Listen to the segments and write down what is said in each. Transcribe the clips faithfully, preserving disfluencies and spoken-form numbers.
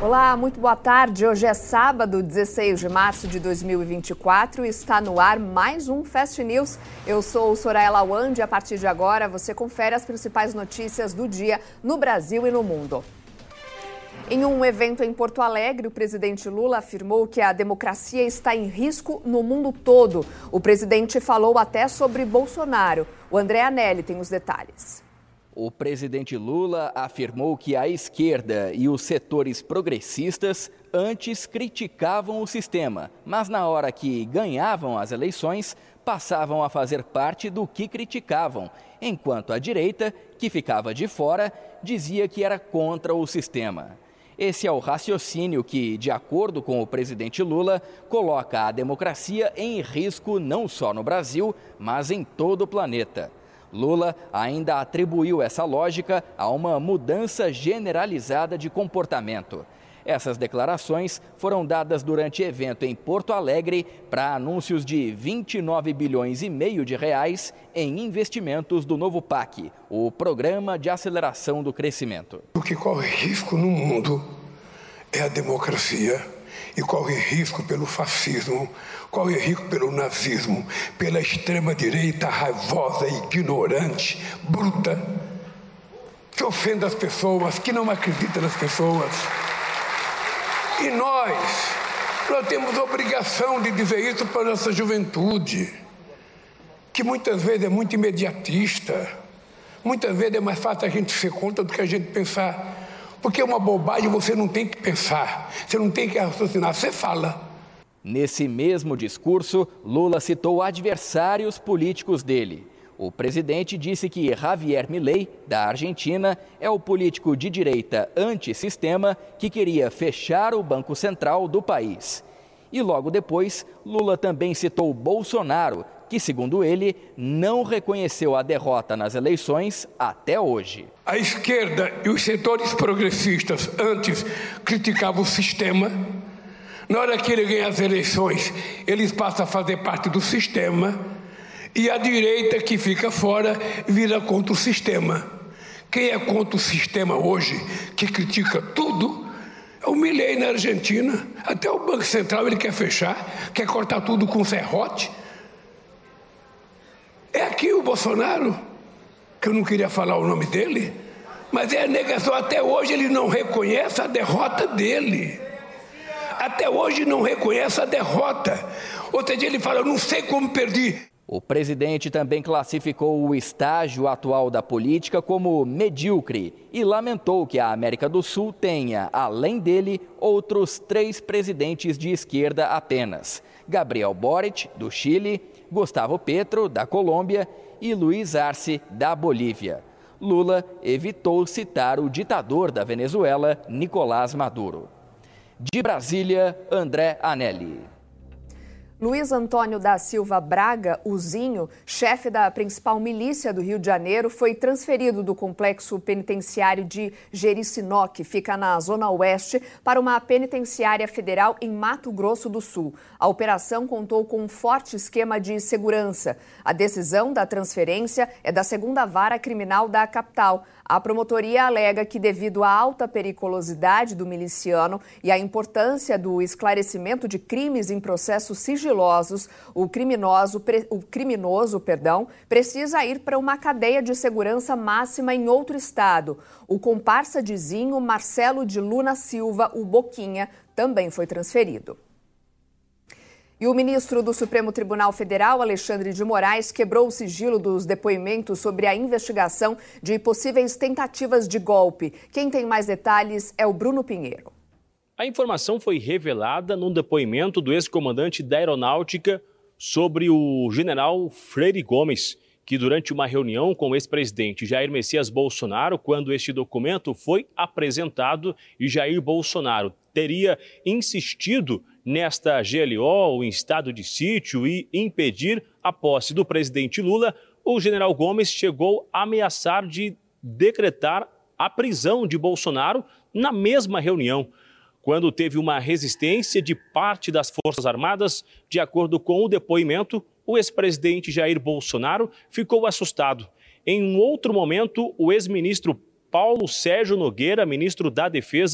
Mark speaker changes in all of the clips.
Speaker 1: Olá, muito boa tarde. Hoje é sábado, dezesseis de março de dois mil e vinte e quatro e está no ar mais um Fast News. Eu sou Soraya Lawande e a partir de agora você confere as principais notícias do dia no Brasil e no mundo. Em um evento em Porto Alegre, o presidente Lula afirmou que a democracia está em risco no mundo todo. O presidente falou até sobre Bolsonaro. O André Anelli tem os detalhes.
Speaker 2: O presidente Lula afirmou que a esquerda e os setores progressistas antes criticavam o sistema, mas na hora que ganhavam as eleições, passavam a fazer parte do que criticavam, enquanto a direita, que ficava de fora, dizia que era contra o sistema. Esse é o raciocínio que, de acordo com o presidente Lula, coloca a democracia em risco não só no Brasil, mas em todo o planeta. Lula ainda atribuiu essa lógica a uma mudança generalizada de comportamento. Essas declarações foram dadas durante evento em Porto Alegre para anúncios de vinte e nove bilhões e meio de reais em investimentos do novo P A C, o Programa de Aceleração do Crescimento.
Speaker 3: O que corre risco no mundo é a democracia e corre risco pelo fascismo, corre risco pelo nazismo, pela extrema-direita raivosa, ignorante, bruta, que ofende as pessoas, que não acredita nas pessoas. E nós, nós temos a obrigação de dizer isso para a nossa juventude, que muitas vezes é muito imediatista, muitas vezes é mais fácil a gente ser contra do que a gente pensar, porque é uma bobagem, você não tem que pensar, você não tem que raciocinar, você fala.
Speaker 2: Nesse mesmo discurso, Lula citou adversários políticos dele. O presidente disse que Javier Milei, da Argentina, é o político de direita antissistema que queria fechar o Banco Central do país. E logo depois, Lula também citou Bolsonaro, que, segundo ele, não reconheceu a derrota nas eleições até hoje.
Speaker 3: A esquerda e os setores progressistas antes criticavam o sistema. Na hora que ele ganha as eleições, eles passam a fazer parte do sistema. E a direita, que fica fora, vira contra o sistema. Quem é contra o sistema hoje, que critica tudo, é o Milei na Argentina. Até o Banco Central ele quer fechar, quer cortar tudo com serrote. É aqui o Bolsonaro, que eu não queria falar o nome dele, mas é a negação. Até hoje ele não reconhece a derrota dele. Até hoje não reconhece a derrota. Outro dia ele fala, eu não sei como perdi.
Speaker 2: O presidente também classificou o estágio atual da política como medíocre e lamentou que a América do Sul tenha, além dele, outros três presidentes de esquerda apenas: Gabriel Boric, do Chile, Gustavo Petro, da Colômbia, e Luiz Arce, da Bolívia. Lula evitou citar o ditador da Venezuela, Nicolás Maduro. De Brasília, André Anelli.
Speaker 1: Luiz Antônio da Silva Braga, o Zinho, chefe da principal milícia do Rio de Janeiro, foi transferido do complexo penitenciário de Jericinó, que fica na Zona Oeste, para uma penitenciária federal em Mato Grosso do Sul. A operação contou com um forte esquema de segurança. A decisão da transferência é da segunda Vara Criminal da capital. A promotoria alega que, devido à alta periculosidade do miliciano e à importância do esclarecimento de crimes em processos sigilosos, o criminoso, o criminoso perdão, precisa ir para uma cadeia de segurança máxima em outro estado. O comparsa de Zinho, Marcelo de Luna Silva, o Boquinha, também foi transferido. E o ministro do Supremo Tribunal Federal, Alexandre de Moraes, quebrou o sigilo dos depoimentos sobre a investigação de possíveis tentativas de golpe. Quem tem mais detalhes é o Bruno Pinheiro.
Speaker 4: A informação foi revelada num depoimento do ex-comandante da Aeronáutica sobre o general Freire Gomes, que durante uma reunião com o ex-presidente Jair Messias Bolsonaro, quando este documento foi apresentado, e Jair Bolsonaro teria insistido nesta G L O, em estado de sítio, e impedir a posse do presidente Lula, o general Gomes chegou a ameaçar de decretar a prisão de Bolsonaro na mesma reunião, quando teve uma resistência de parte das Forças Armadas. De acordo com o depoimento, o ex-presidente Jair Bolsonaro ficou assustado. Em um outro momento, o ex-ministro Paulo Sérgio Nogueira, ministro da Defesa,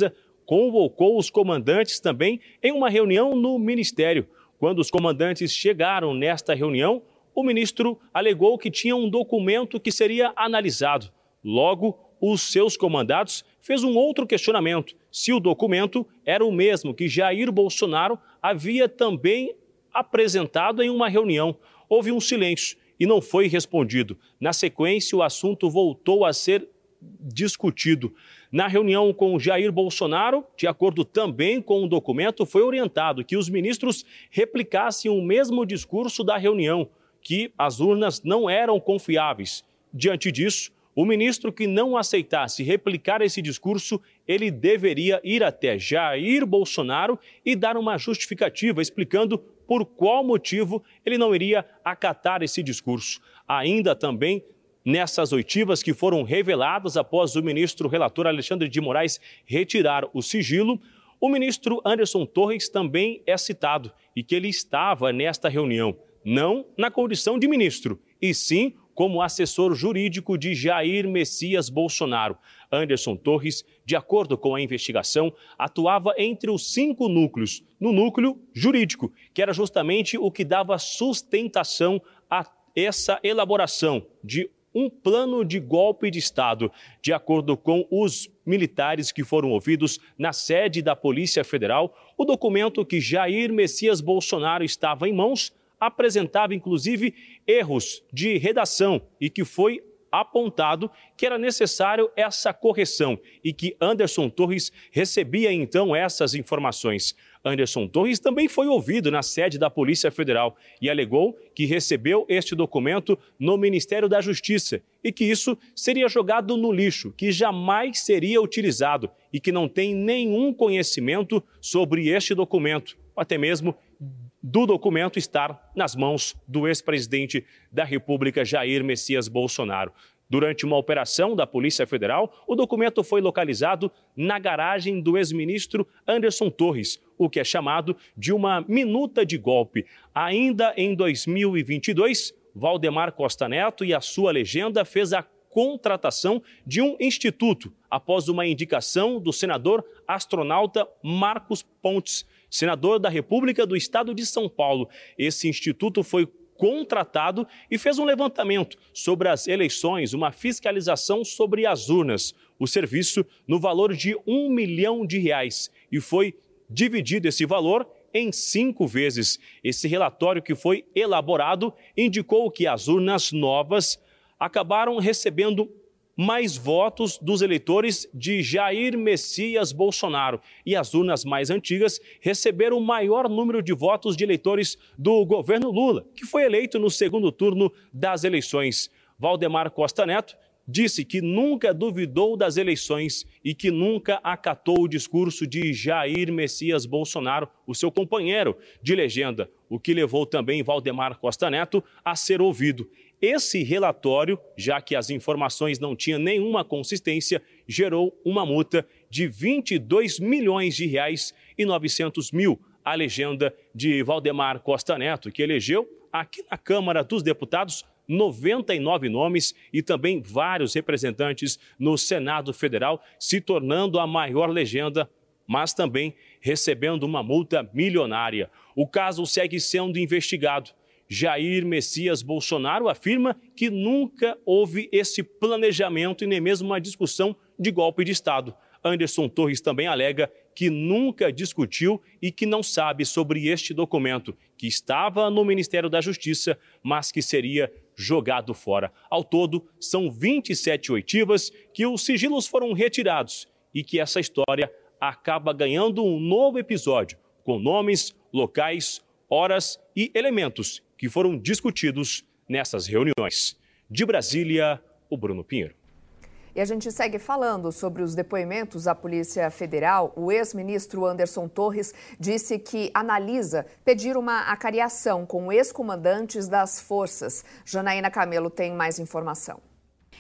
Speaker 4: convocou os comandantes também em uma reunião no Ministério. Quando os comandantes chegaram nesta reunião, o ministro alegou que tinha um documento que seria analisado. Logo, os seus comandados fez um outro questionamento, se o documento era o mesmo que Jair Bolsonaro havia também apresentado em uma reunião. Houve um silêncio e não foi respondido. Na sequência, o assunto voltou a ser discutido. Na reunião com Jair Bolsonaro, de acordo também com o documento, foi orientado que os ministros replicassem o mesmo discurso da reunião, que as urnas não eram confiáveis. Diante disso, o ministro que não aceitasse replicar esse discurso, ele deveria ir até Jair Bolsonaro e dar uma justificativa explicando por qual motivo ele não iria acatar esse discurso. Ainda também, nessas oitivas que foram reveladas após o ministro relator Alexandre de Moraes retirar o sigilo, o ministro Anderson Torres também é citado e que ele estava nesta reunião, não na condição de ministro, e sim como assessor jurídico de Jair Messias Bolsonaro. Anderson Torres, de acordo com a investigação, atuava entre os cinco núcleos, no núcleo jurídico, que era justamente o que dava sustentação a essa elaboração de um plano de golpe de Estado. De acordo com os militares que foram ouvidos na sede da Polícia Federal, o documento que Jair Messias Bolsonaro estava em mãos apresentava, inclusive, erros de redação e que foi apontado que era necessário essa correção e que Anderson Torres recebia, então, essas informações. Anderson Torres também foi ouvido na sede da Polícia Federal e alegou que recebeu este documento no Ministério da Justiça e que isso seria jogado no lixo, que jamais seria utilizado e que não tem nenhum conhecimento sobre este documento, até mesmo do documento estar nas mãos do ex-presidente da República, Jair Messias Bolsonaro. Durante uma operação da Polícia Federal, o documento foi localizado na garagem do ex-ministro Anderson Torres, o que é chamado de uma minuta de golpe. Ainda em dois mil e vinte e dois, Valdemar Costa Neto e a sua legenda fez a contratação de um instituto após uma indicação do senador astronauta Marcos Pontes, senador da República do Estado de São Paulo. Esse instituto foi contratado e fez um levantamento sobre as eleições, uma fiscalização sobre as urnas. O serviço no valor de um milhão de reais e foi dividido esse valor em cinco vezes. Esse relatório que foi elaborado indicou que as urnas novas acabaram recebendo mais votos dos eleitores de Jair Messias Bolsonaro e as urnas mais antigas receberam o maior número de votos de eleitores do governo Lula, que foi eleito no segundo turno das eleições. Valdemar Costa Neto disse que nunca duvidou das eleições e que nunca acatou o discurso de Jair Messias Bolsonaro, o seu companheiro de legenda, o que levou também Valdemar Costa Neto a ser ouvido. Esse relatório, já que as informações não tinham nenhuma consistência, gerou uma multa de vinte e dois milhões de reais e novecentos mil. A legenda de Valdemar Costa Neto, que elegeu aqui na Câmara dos Deputados noventa e nove nomes e também vários representantes no Senado Federal, se tornando a maior legenda, mas também recebendo uma multa milionária. O caso segue sendo investigado. Jair Messias Bolsonaro afirma que nunca houve esse planejamento e nem mesmo uma discussão de golpe de Estado. Anderson Torres também alega que nunca discutiu e que não sabe sobre este documento, que estava no Ministério da Justiça, mas que seria jogado fora. Ao todo, são vinte e sete oitivas que os sigilos foram retirados e que essa história acaba ganhando um novo episódio, com nomes, locais, horas e elementos que foram discutidos nessas reuniões. De Brasília, o Bruno Pinheiro.
Speaker 1: E a gente segue falando sobre os depoimentos à Polícia Federal. O ex-ministro Anderson Torres disse que analisa pedir uma acariação com ex-comandantes das forças. Janaína Camelo tem mais informação.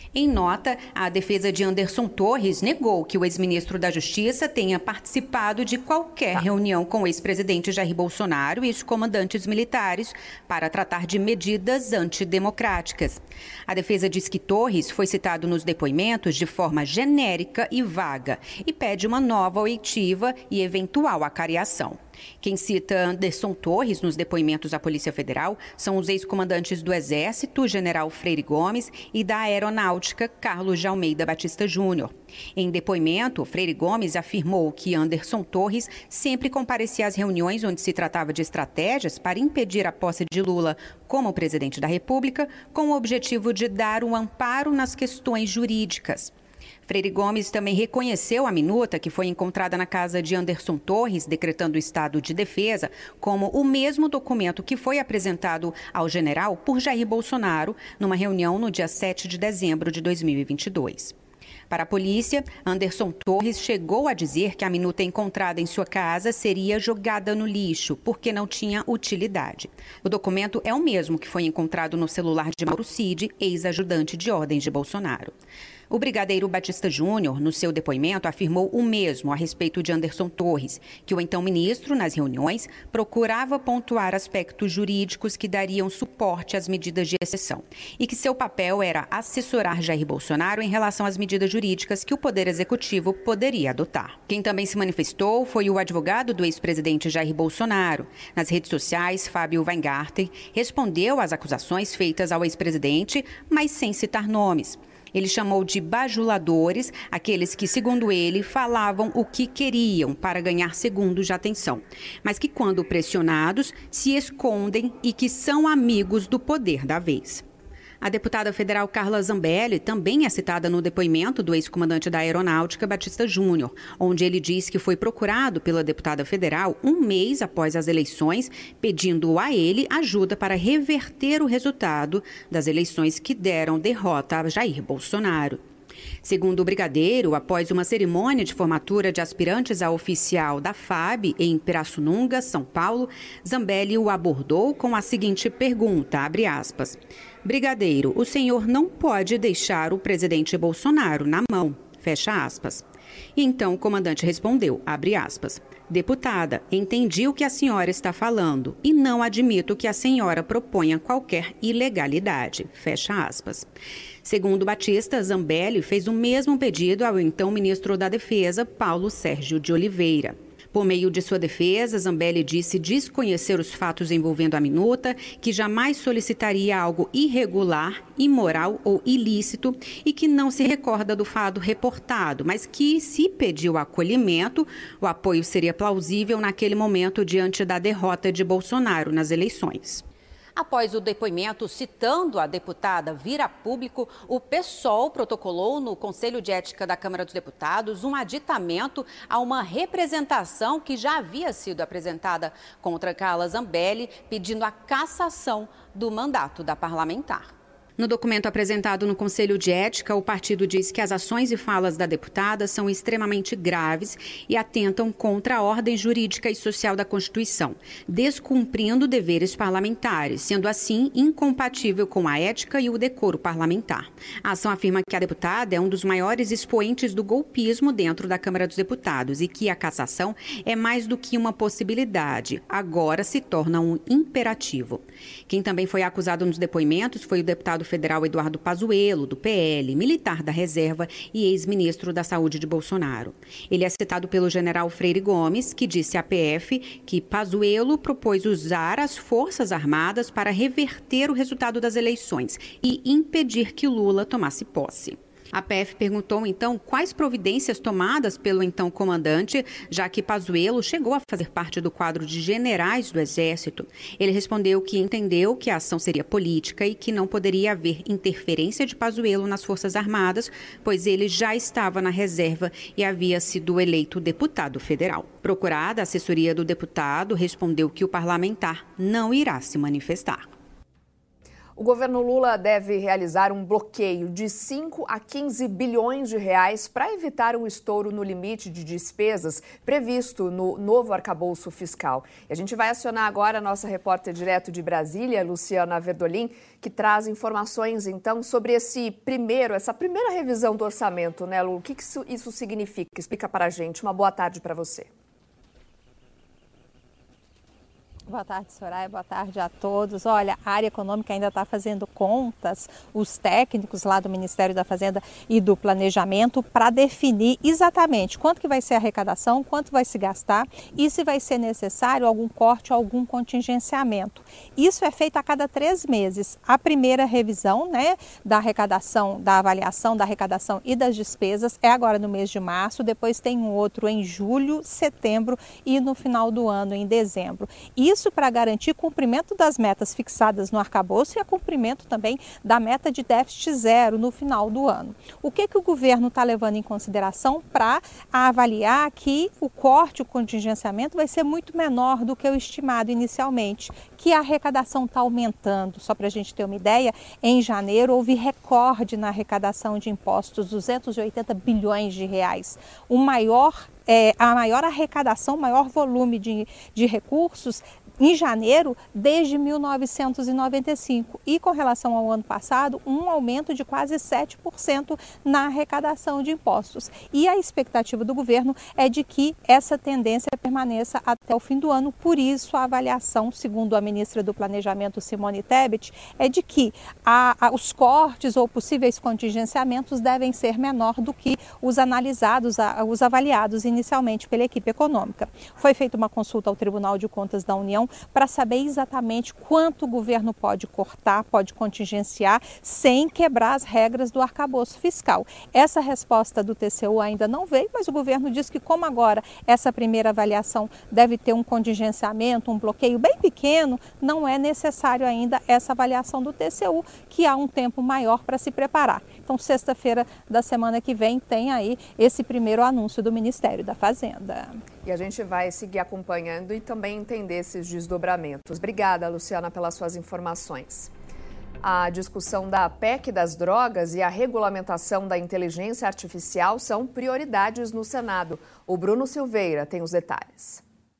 Speaker 5: Em nota, a defesa de Anderson Torres negou que o ex-ministro da Justiça tenha participado de qualquer reunião com o ex-presidente Jair Bolsonaro e os comandantes militares para tratar de medidas antidemocráticas. A defesa diz que Torres foi citado nos depoimentos de forma genérica e vaga e pede uma nova oitiva e eventual acariação. Quem cita Anderson Torres nos depoimentos à Polícia Federal são os ex-comandantes do Exército, General Freire Gomes, e da Aeronáutica, Carlos de Almeida Batista Júnior. Em depoimento, Freire Gomes afirmou que Anderson Torres sempre comparecia às reuniões onde se tratava de estratégias para impedir a posse de Lula como presidente da República, com o objetivo de dar um amparo nas questões jurídicas. Freire Gomes também reconheceu a minuta que foi encontrada na casa de Anderson Torres, decretando o estado de defesa, como o mesmo documento que foi apresentado ao general por Jair Bolsonaro numa reunião no dia sete de dezembro de dois mil e vinte e dois. Para a polícia, Anderson Torres chegou a dizer que a minuta encontrada em sua casa seria jogada no lixo, porque não tinha utilidade. O documento é o mesmo que foi encontrado no celular de Mauro Cid, ex-ajudante de ordens de Bolsonaro. O brigadeiro Batista Júnior, no seu depoimento, afirmou o mesmo a respeito de Anderson Torres, que o então ministro, nas reuniões, procurava pontuar aspectos jurídicos que dariam suporte às medidas de exceção e que seu papel era assessorar Jair Bolsonaro em relação às medidas jurídicas que o Poder Executivo poderia adotar. Quem também se manifestou foi o advogado do ex-presidente Jair Bolsonaro. Nas redes sociais, Fábio Weingarten respondeu às acusações feitas ao ex-presidente, mas sem citar nomes. Ele chamou de bajuladores aqueles que, segundo ele, falavam o que queriam para ganhar segundos de atenção, mas que, quando pressionados, se escondem e que são amigos do poder da vez. A deputada federal Carla Zambelli também é citada no depoimento do ex-comandante da Aeronáutica, Batista Júnior, onde ele diz que foi procurado pela deputada federal um mês após as eleições, pedindo a ele ajuda para reverter o resultado das eleições que deram derrota a Jair Bolsonaro. Segundo o brigadeiro, após uma cerimônia de formatura de aspirantes a oficial da F A B em Pirassununga, São Paulo, Zambelli o abordou com a seguinte pergunta, abre aspas, brigadeiro, o senhor não pode deixar o presidente Bolsonaro na mão, fecha aspas. E então o comandante respondeu, abre aspas, deputada, entendi o que a senhora está falando e não admito que a senhora proponha qualquer ilegalidade, fecha aspas. Segundo Batista, Zambelli fez o mesmo pedido ao então ministro da Defesa, Paulo Sérgio de Oliveira. Por meio de sua defesa, Zambelli disse desconhecer os fatos envolvendo a minuta, que jamais solicitaria algo irregular, imoral ou ilícito e que não se recorda do fato reportado, mas que, se pediu acolhimento, o apoio seria plausível naquele momento diante da derrota de Bolsonaro nas eleições. Após o depoimento citando a deputada vir a público, o PSOL protocolou no Conselho de Ética da Câmara dos Deputados um aditamento a uma representação que já havia sido apresentada contra Carla Zambelli, pedindo a cassação do mandato da parlamentar. No documento apresentado no Conselho de Ética, o partido diz que as ações e falas da deputada são extremamente graves e atentam contra a ordem jurídica e social da Constituição, descumprindo deveres parlamentares, sendo assim incompatível com a ética e o decoro parlamentar. A ação afirma que a deputada é um dos maiores expoentes do golpismo dentro da Câmara dos Deputados e que a cassação é mais do que uma possibilidade, agora se torna um imperativo. Quem também foi acusado nos depoimentos foi o deputado federal Eduardo Pazuello, do P L, militar da reserva e ex-ministro da Saúde de Bolsonaro. Ele é citado pelo general Freire Gomes, que disse à P F que Pazuello propôs usar as Forças Armadas para reverter o resultado das eleições e impedir que Lula tomasse posse. A P F perguntou, então, quais providências tomadas pelo então comandante, já que Pazuello chegou a fazer parte do quadro de generais do Exército. Ele respondeu que entendeu que a ação seria política e que não poderia haver interferência de Pazuello nas Forças Armadas, pois ele já estava na reserva e havia sido eleito deputado federal. Procurada, a assessoria do deputado respondeu que o parlamentar não irá se manifestar.
Speaker 1: O governo Lula deve realizar um bloqueio de cinco a quinze bilhões de reais para evitar um estouro no limite de despesas previsto no novo arcabouço fiscal. E a gente vai acionar agora a nossa repórter direto de Brasília, Luciana Verdolim, que traz informações, então, sobre esse primeiro, essa primeira revisão do orçamento, né, Lu? O que isso, isso significa? Explica para a gente. Uma boa tarde para você.
Speaker 6: Boa tarde, Soraya. Boa tarde a todos. Olha, a área econômica ainda está fazendo contas, os técnicos lá do Ministério da Fazenda e do Planejamento, para definir exatamente quanto que vai ser a arrecadação, quanto vai se gastar e se vai ser necessário algum corte ou algum contingenciamento. Isso é feito a cada três meses. A primeira revisão, né, da arrecadação, da avaliação da arrecadação e das despesas é agora no mês de março, depois tem um outro em julho, setembro e no final do ano, em dezembro. E Isso para garantir cumprimento das metas fixadas no arcabouço e a cumprimento também da meta de déficit zero no final do ano. O que, que o governo está levando em consideração para avaliar que o corte, o contingenciamento vai ser muito menor do que o estimado inicialmente, que a arrecadação está aumentando. Só para a gente ter uma ideia, em janeiro houve recorde na arrecadação de impostos, duzentos e oitenta bilhões de reais. O maior, é, a maior arrecadação, maior volume de, de recursos em janeiro desde mil novecentos e noventa e cinco e com relação ao ano passado um aumento de quase sete por cento na arrecadação de impostos. E a expectativa do governo é de que essa tendência permaneça até o fim do ano, por isso a avaliação, segundo a ministra do Planejamento Simone Tebet, é de que a, a, os cortes ou possíveis contingenciamentos devem ser menor do que os analisados, a, os avaliados inicialmente pela equipe econômica. Foi feita uma consulta ao Tribunal de Contas da União para saber exatamente quanto o governo pode cortar, pode contingenciar, sem quebrar as regras do arcabouço fiscal. Essa resposta do T C U ainda não veio, mas o governo diz que como agora essa primeira avaliação deve ter um contingenciamento, um bloqueio bem pequeno, não é necessário ainda essa avaliação do T C U, que há um tempo maior para se preparar. Então, sexta-feira da semana que vem tem aí esse primeiro anúncio do Ministério da Fazenda.
Speaker 1: E a gente vai seguir acompanhando e também entender esses desdobramentos. Obrigada, Luciana, pelas suas informações. A discussão da P E C das drogas e a regulamentação da inteligência artificial são prioridades no Senado. O Bruno Silveira tem os detalhes.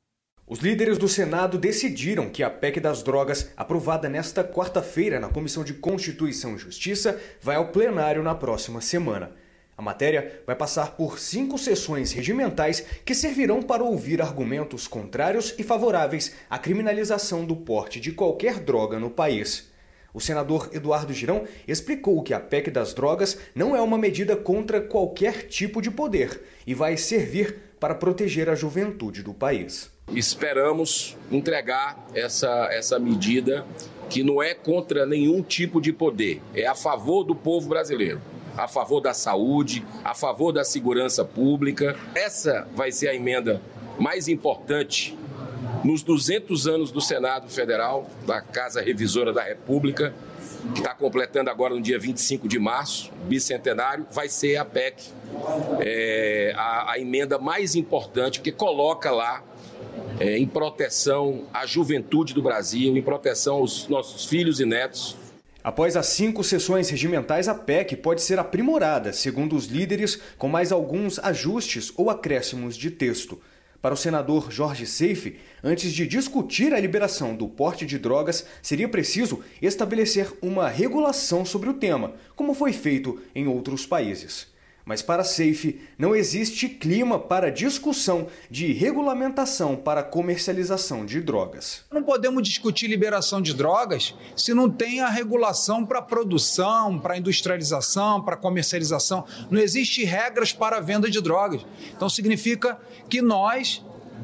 Speaker 7: Os líderes do Senado decidiram que a P E C das drogas, aprovada nesta quarta-feira na Comissão de Constituição e Justiça, vai ao plenário na próxima semana. A matéria vai passar por cinco sessões regimentais que servirão para ouvir argumentos contrários e favoráveis à criminalização do porte de qualquer droga no país. O senador Eduardo Girão explicou que a P E C das drogas não é uma medida contra qualquer tipo de poder e vai servir para proteger a juventude do país.
Speaker 8: Esperamos entregar essa, essa medida que não é contra nenhum tipo de poder, é a favor do povo brasileiro, a favor da saúde, a favor da segurança pública. Essa vai ser a emenda mais importante nos duzentos anos do Senado Federal, da Casa Revisora da República, que está completando agora no dia vinte e cinco de março, bicentenário, vai ser a P E C, é, a, a emenda mais importante, porque coloca lá é, em proteção à juventude do Brasil, em proteção aos nossos filhos e netos.
Speaker 7: Após as cinco sessões regimentais, a P E C pode ser aprimorada, segundo os líderes, com mais alguns ajustes ou acréscimos de texto. Para o senador Jorge Seife, antes de discutir a liberação do porte de drogas, seria preciso estabelecer uma regulação sobre o tema, como foi feito em outros países. Mas para Seife, não existe clima para discussão de regulamentação para a comercialização de drogas.
Speaker 9: Não podemos discutir liberação de drogas se não tem a regulação para produção, para industrialização, para comercialização. Não existe regras para a venda de drogas. Então significa que nós,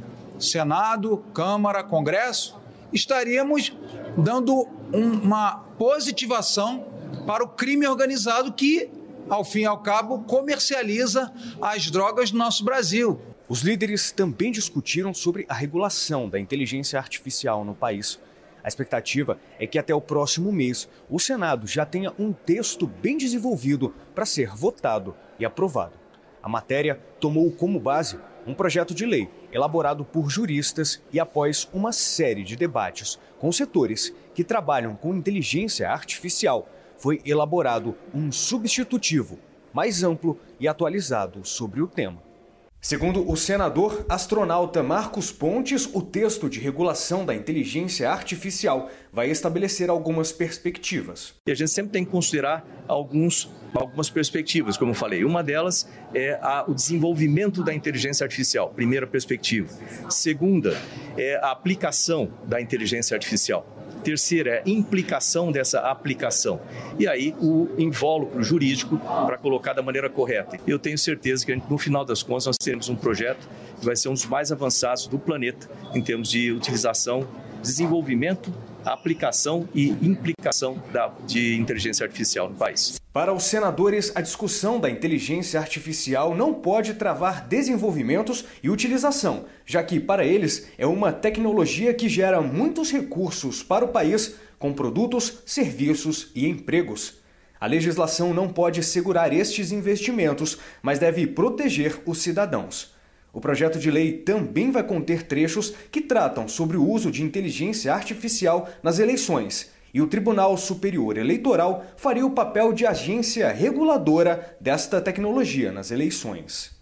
Speaker 9: Senado, Câmara, Congresso, estaríamos dando uma positivação para o crime organizado que, ao fim e ao cabo, comercializa as drogas no nosso Brasil.
Speaker 7: Os líderes também discutiram sobre a regulação da inteligência artificial no país. A expectativa é que até o próximo mês o Senado já tenha um texto bem desenvolvido para ser votado e aprovado. A matéria tomou como base um projeto de lei elaborado por juristas e após uma série de debates com setores que trabalham com inteligência artificial, foi elaborado um substitutivo mais amplo e atualizado sobre o tema. Segundo o senador astronauta Marcos Pontes, o texto de regulação da inteligência artificial vai estabelecer algumas perspectivas.
Speaker 10: E a gente sempre tem que considerar alguns, algumas perspectivas, como eu falei. Uma delas é a, o desenvolvimento da inteligência artificial, primeira perspectiva. Segunda é a aplicação da inteligência artificial. Terceira é a implicação dessa aplicação. E aí o invólucro jurídico para colocar da maneira correta. Eu tenho certeza que no final das contas nós teremos um projeto que vai ser um dos mais avançados do planeta em termos de utilização, desenvolvimento, aplicação e implicação da, de inteligência artificial no país.
Speaker 7: Para os senadores, a discussão da inteligência artificial não pode travar desenvolvimentos e utilização, já que, para eles, é uma tecnologia que gera muitos recursos para o país, com produtos, serviços e empregos. A legislação não pode segurar estes investimentos, mas deve proteger os cidadãos. O projeto de lei também vai conter trechos que tratam sobre o uso de inteligência artificial nas eleições. E o Tribunal Superior Eleitoral faria o papel de agência reguladora desta tecnologia nas eleições.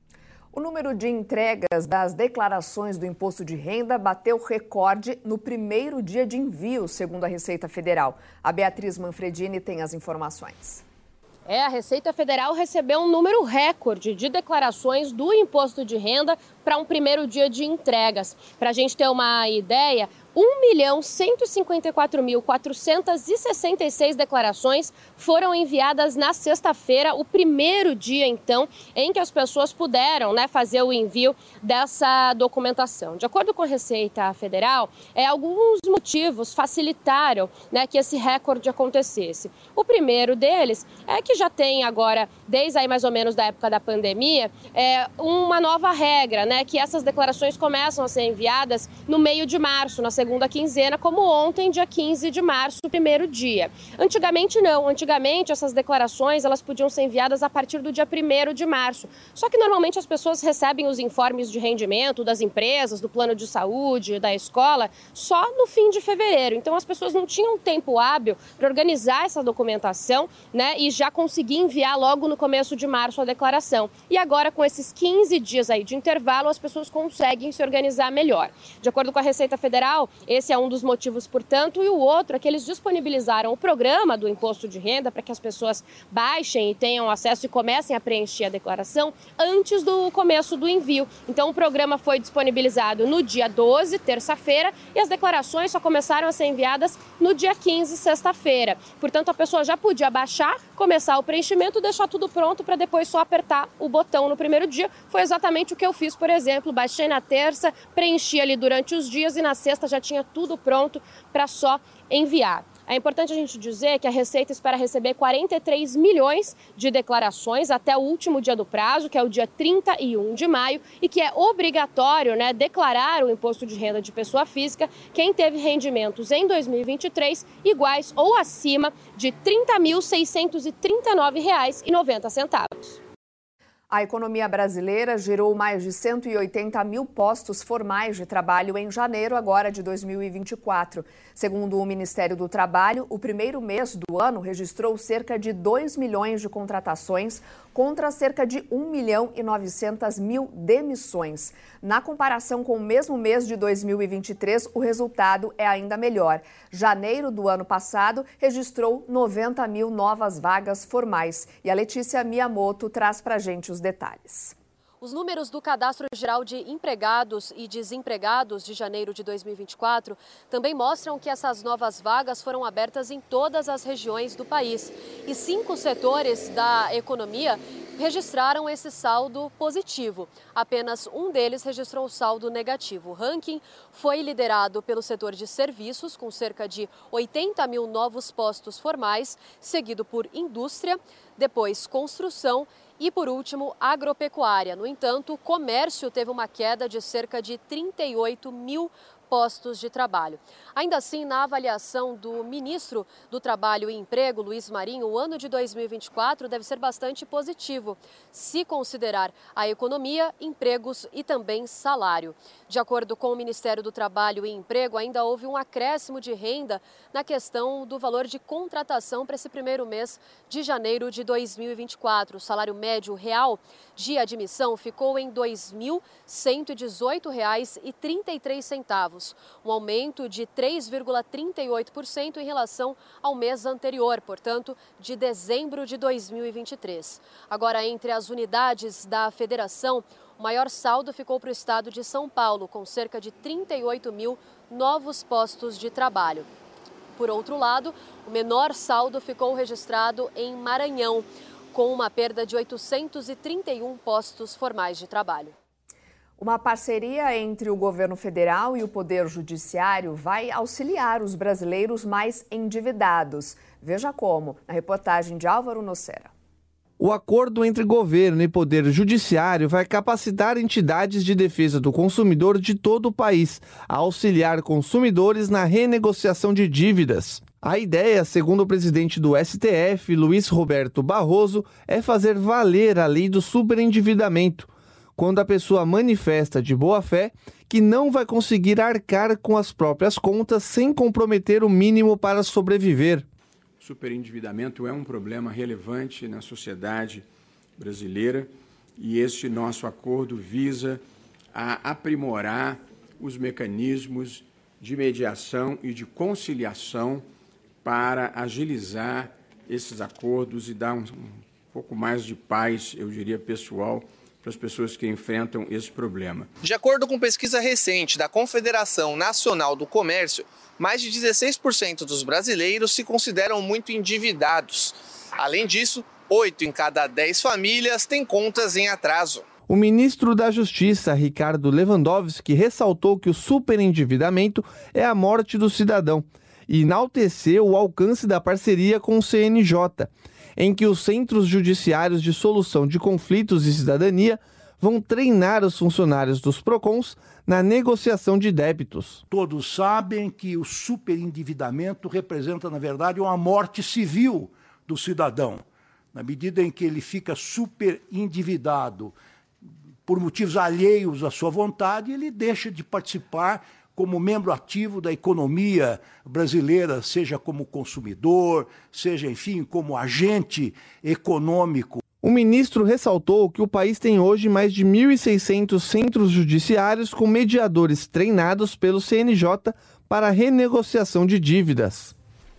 Speaker 1: O número de entregas das declarações do imposto de renda bateu recorde no primeiro dia de envio, segundo a Receita Federal. A Beatriz Manfredini tem as informações.
Speaker 11: É, a Receita Federal recebeu um número recorde de declarações do imposto de renda para um primeiro dia de entregas. Para a gente ter uma ideia, um milhão cento e cinquenta e quatro mil quatrocentas e sessenta e seis declarações foram enviadas na sexta-feira, o primeiro dia, então, em que as pessoas puderam, né, fazer o envio dessa documentação. De acordo com a Receita Federal, é, alguns motivos facilitaram, né, que esse recorde acontecesse. O primeiro deles é que já tem agora, desde aí mais ou menos da época da pandemia, é, uma nova regra, né, que essas declarações começam a ser enviadas no meio de março, na segunda quinzena, como ontem, dia quinze de março, o primeiro dia. Antigamente não, antigamente essas declarações elas podiam ser enviadas a partir do dia primeiro de março. Só que normalmente as pessoas recebem os informes de rendimento das empresas, do plano de saúde, da escola, só no fim de fevereiro. Então as pessoas não tinham tempo hábil para organizar essa documentação, né, e já conseguir enviar logo no começo de março a declaração. E agora, com esses quinze dias aí de intervalo, as pessoas conseguem se organizar melhor. De acordo com a Receita Federal, esse é um dos motivos, portanto, e o outro é que eles disponibilizaram o programa do imposto de renda para que as pessoas baixem e tenham acesso e comecem a preencher a declaração antes do começo do envio. Então, o programa foi disponibilizado no dia doze, terça-feira, e as declarações só começaram a ser enviadas no dia quinze, sexta-feira. Portanto, a pessoa já podia baixar, começar o preenchimento, deixar tudo pronto para depois só apertar o botão no primeiro dia. Foi exatamente o que eu fiz, por exemplo, baixei na terça, preenchi ali durante os dias e na sexta já tinha tudo pronto para só enviar. É importante a gente dizer que a Receita espera receber quarenta e três milhões de declarações até o último dia do prazo, que é o dia trinta e um de maio, e que é obrigatório, né, declarar o imposto de renda de pessoa física quem teve rendimentos em dois mil e vinte e três iguais ou acima de trinta mil seiscentos e trinta e nove reais e noventa centavos.
Speaker 1: A economia brasileira gerou mais de cento e oitenta mil postos formais de trabalho em janeiro agora de dois mil e vinte e quatro. Segundo o Ministério do Trabalho, o primeiro mês do ano registrou cerca de dois milhões de contratações contra cerca de um milhão e novecentas mil demissões. Na comparação com o mesmo mês de dois mil e vinte e três, o resultado é ainda melhor. Janeiro do ano passado registrou noventa mil novas vagas formais. E a Letícia Miyamoto traz para a gente os detalhes.
Speaker 12: Os números do Cadastro Geral de Empregados e Desempregados de janeiro de dois mil e vinte e quatro também mostram que essas novas vagas foram abertas em todas as regiões do país. E cinco setores da economia registraram esse saldo positivo. Apenas um deles registrou o saldo negativo. O ranking foi liderado pelo setor de serviços, com cerca de oitenta mil novos postos formais, seguido por indústria, depois construção e, por último, agropecuária. No entanto, o comércio teve uma queda de cerca de trinta e oito mil postos de trabalho. Ainda assim, na avaliação do ministro do Trabalho e Emprego, Luiz Marinho, o ano de dois mil e vinte e quatro deve ser bastante positivo, se considerar a economia, empregos e também salário. De acordo com o Ministério do Trabalho e Emprego, ainda houve um acréscimo de renda na questão do valor de contratação para esse primeiro mês de janeiro de dois mil e vinte e quatro. O salário médio real de admissão ficou em dois mil cento e dezoito reais e trinta e três centavos, um aumento de três vírgula trinta e oito por cento em relação ao mês anterior, portanto, de dezembro de dois mil e vinte e três. Agora, entre as unidades da federação, o maior saldo ficou para o estado de São Paulo, com cerca de trinta e oito mil novos postos de trabalho. Por outro lado, o menor saldo ficou registrado em Maranhão, com uma perda de oitocentos e trinta e um postos formais de trabalho.
Speaker 1: Uma parceria entre o governo federal e o Poder Judiciário vai auxiliar os brasileiros mais endividados. Veja como, na reportagem de Álvaro Nocera.
Speaker 13: O acordo entre governo e Poder Judiciário vai capacitar entidades de defesa do consumidor de todo o país a auxiliar consumidores na renegociação de dívidas. A ideia, segundo o presidente do S T F, Luiz Roberto Barroso, é fazer valer a lei do superendividamento, quando a pessoa manifesta de boa fé que não vai conseguir arcar com as próprias contas sem comprometer o mínimo para sobreviver.
Speaker 14: O superendividamento é um problema relevante na sociedade brasileira e este nosso acordo visa a aprimorar os mecanismos de mediação e de conciliação para agilizar esses acordos e dar um, um pouco mais de paz, eu diria, pessoal, para as pessoas que enfrentam esse problema.
Speaker 15: De acordo com pesquisa recente da Confederação Nacional do Comércio, mais de dezesseis por cento dos brasileiros se consideram muito endividados. Além disso, oito em cada dez famílias têm contas em atraso.
Speaker 13: O ministro da Justiça, Ricardo Lewandowski, ressaltou que o superendividamento é a morte do cidadão e enalteceu o alcance da parceria com o C N J, em que os Centros Judiciários de Solução de Conflitos e Cidadania vão treinar os funcionários dos PROCONs na negociação de débitos.
Speaker 16: Todos sabem que o superendividamento representa, na verdade, uma morte civil do cidadão. Na medida em que ele fica superendividado por motivos alheios à sua vontade, ele deixa de participar como membro ativo da economia brasileira, seja como consumidor, seja, enfim, como agente econômico.
Speaker 13: O ministro ressaltou que o país tem hoje mais de mil e seiscentos centros judiciários com mediadores treinados pelo C N J para a renegociação de dívidas.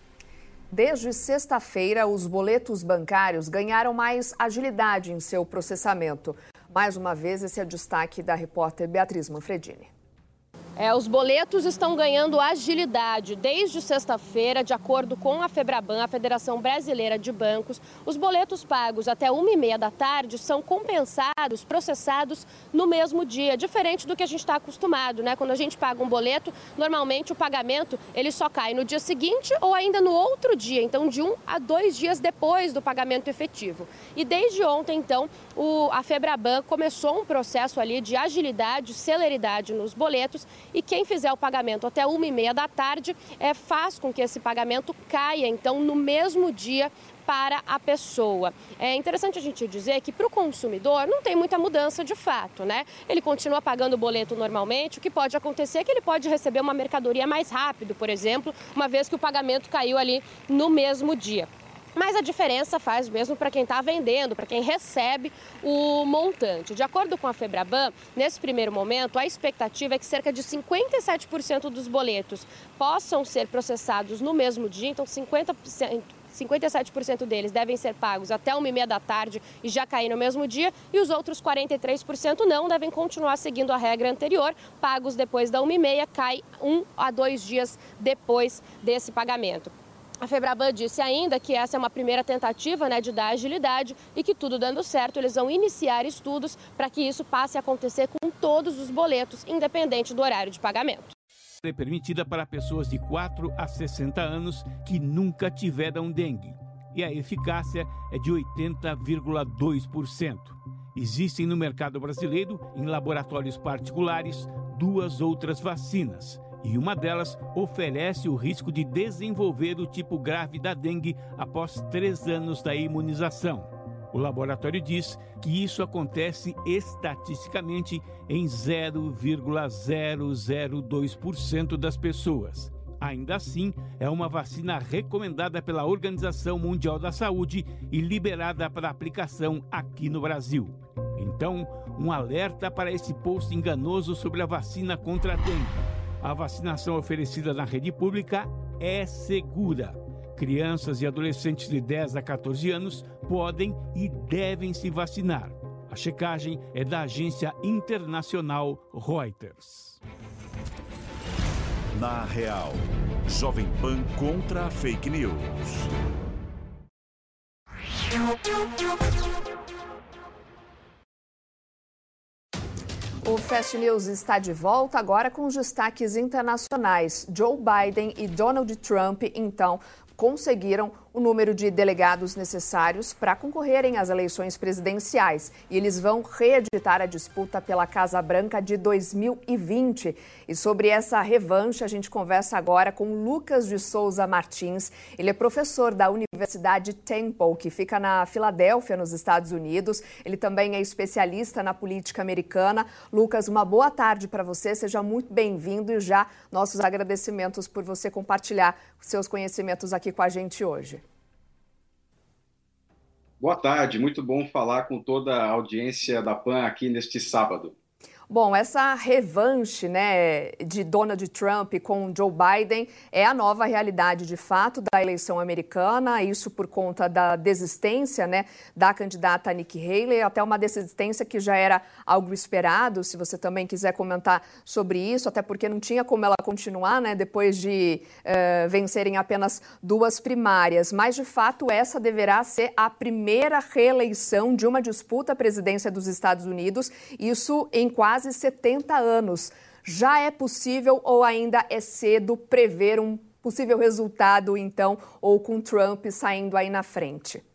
Speaker 1: Desde sexta-feira, os boletos bancários ganharam mais agilidade em seu processamento. Mais uma vez, esse é o destaque da repórter Beatriz Manfredini.
Speaker 11: É, os boletos estão ganhando agilidade. Desde sexta-feira, de acordo com a FEBRABAN, a Federação Brasileira de Bancos, os boletos pagos até uma e meia da tarde são compensados, processados no mesmo dia, diferente do que a gente está acostumado, né? Quando a gente paga um boleto, normalmente o pagamento ele só cai no dia seguinte ou ainda no outro dia, então de um a dois dias depois do pagamento efetivo. E desde ontem, então, o, a FEBRABAN começou um processo ali de agilidade, celeridade nos boletos. E quem fizer o pagamento até uma e meia da tarde é, faz com que esse pagamento caia, então, no mesmo dia para a pessoa. É interessante a gente dizer que para o consumidor não tem muita mudança de fato, né? Ele continua pagando o boleto normalmente, o que pode acontecer é que ele pode receber uma mercadoria mais rápido, por exemplo, uma vez que o pagamento caiu ali no mesmo dia. Mas a diferença faz mesmo para quem está vendendo, para quem recebe o montante. De acordo com a FEBRABAN, nesse primeiro momento, a expectativa é que cerca de cinquenta e sete por cento dos boletos possam ser processados no mesmo dia, então cinquenta por cento, cinquenta e sete por cento deles devem ser pagos até uma e meia da tarde e já cair no mesmo dia, e os outros quarenta e três por cento não, devem continuar seguindo a regra anterior, pagos depois da uma e meia, cai um a dois dias depois desse pagamento. A FEBRABAN disse ainda que essa é uma primeira tentativa, né, de dar agilidade e que, tudo dando certo, eles vão iniciar estudos para que isso passe a acontecer com todos os boletos, independente do horário de pagamento.
Speaker 17: É permitida para pessoas de quatro a sessenta anos que nunca tiveram dengue. E a eficácia é de oitenta vírgula dois por cento. Existem no mercado brasileiro, em laboratórios particulares, duas outras vacinas. e uma delas oferece o risco de desenvolver o tipo grave da dengue após três anos da imunização. O laboratório diz que isso acontece estatisticamente em zero vírgula zero zero dois por cento das pessoas. Ainda assim, é uma vacina recomendada pela Organização Mundial da Saúde e liberada para aplicação aqui no Brasil. Então, um alerta para esse post enganoso sobre a vacina contra a dengue. A vacinação oferecida na rede pública é segura. Crianças e adolescentes de dez a quatorze anos podem e devem se vacinar. A checagem é da agência internacional Reuters.
Speaker 18: Na Real, Jovem Pan contra a fake news.
Speaker 1: O Fast News está de volta agora com os destaques internacionais. Joe Biden e Donald Trump, então, conseguiram o número de delegados necessários para concorrerem às eleições presidenciais. E eles vão reeditar a disputa pela Casa Branca de dois mil e vinte. E sobre essa revanche, a gente conversa agora com Lucas de Souza Martins. Ele é professor da Universidade Temple, que fica na Filadélfia, nos Estados Unidos. Ele também é especialista na política americana. Lucas, uma boa tarde para você. Seja muito bem-vindo e já nossos agradecimentos por você compartilhar seus conhecimentos aqui com a gente hoje.
Speaker 19: Boa tarde, muito bom falar com toda a audiência da Pan aqui neste sábado.
Speaker 1: Bom, essa revanche, né, de Donald Trump com Joe Biden é a nova realidade, de fato, da eleição americana, isso por conta da desistência, né, da candidata Nikki Haley, até uma desistência que já era algo esperado, se você também quiser comentar sobre isso, até porque não tinha como ela continuar, né, depois de uh, vencerem apenas duas primárias. Mas, de fato, essa deverá ser a primeira reeleição de uma disputa à presidência dos Estados Unidos, isso em quase setenta anos. Já é possível ou ainda é cedo prever um possível resultado, então, ou com Trump saindo aí na frente?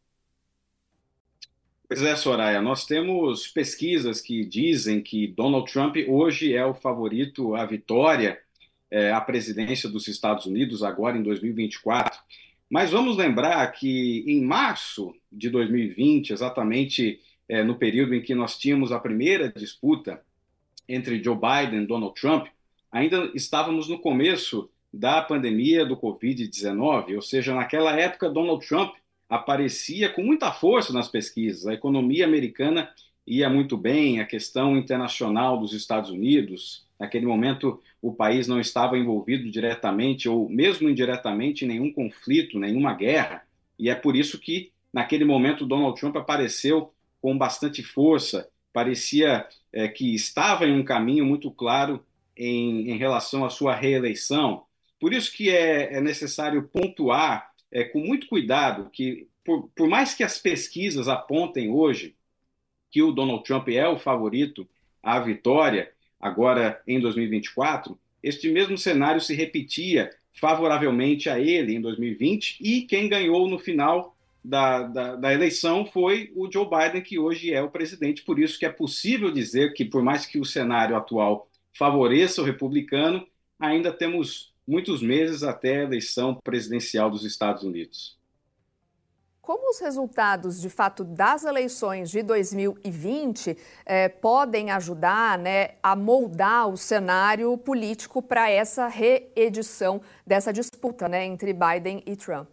Speaker 19: Pois é, Soraya, nós temos pesquisas que dizem que Donald Trump hoje é o favorito à vitória é, à presidência dos Estados Unidos, agora em dois mil e vinte e quatro. Mas vamos lembrar que em março de dois mil e vinte, exatamente É, no período em que nós tínhamos a primeira disputa entre Joe Biden e Donald Trump, ainda estávamos no começo da pandemia do covid dezenove, ou seja, naquela época Donald Trump aparecia com muita força nas pesquisas, a economia americana ia muito bem, a questão internacional dos Estados Unidos, naquele momento o país não estava envolvido diretamente ou mesmo indiretamente em nenhum conflito, nenhuma guerra, e é por isso que naquele momento Donald Trump apareceu com bastante força, parecia é, que estava em um caminho muito claro em, em relação à sua reeleição. Por isso que é, é necessário pontuar é, com muito cuidado que, por, por mais que as pesquisas apontem hoje que o Donald Trump é o favorito à vitória, agora em dois mil e vinte e quatro, este mesmo cenário se repetia favoravelmente a ele em dois mil e vinte, e quem ganhou no final Da, da, da eleição foi o Joe Biden, que hoje é o presidente. Por isso que é possível dizer que, por mais que o cenário atual favoreça o republicano, ainda temos muitos meses até a eleição presidencial dos Estados Unidos.
Speaker 1: Como os resultados, de fato, das eleições de dois mil e vinte eh, podem ajudar, né, a moldar o cenário político para essa reedição dessa disputa, né, entre Biden e Trump?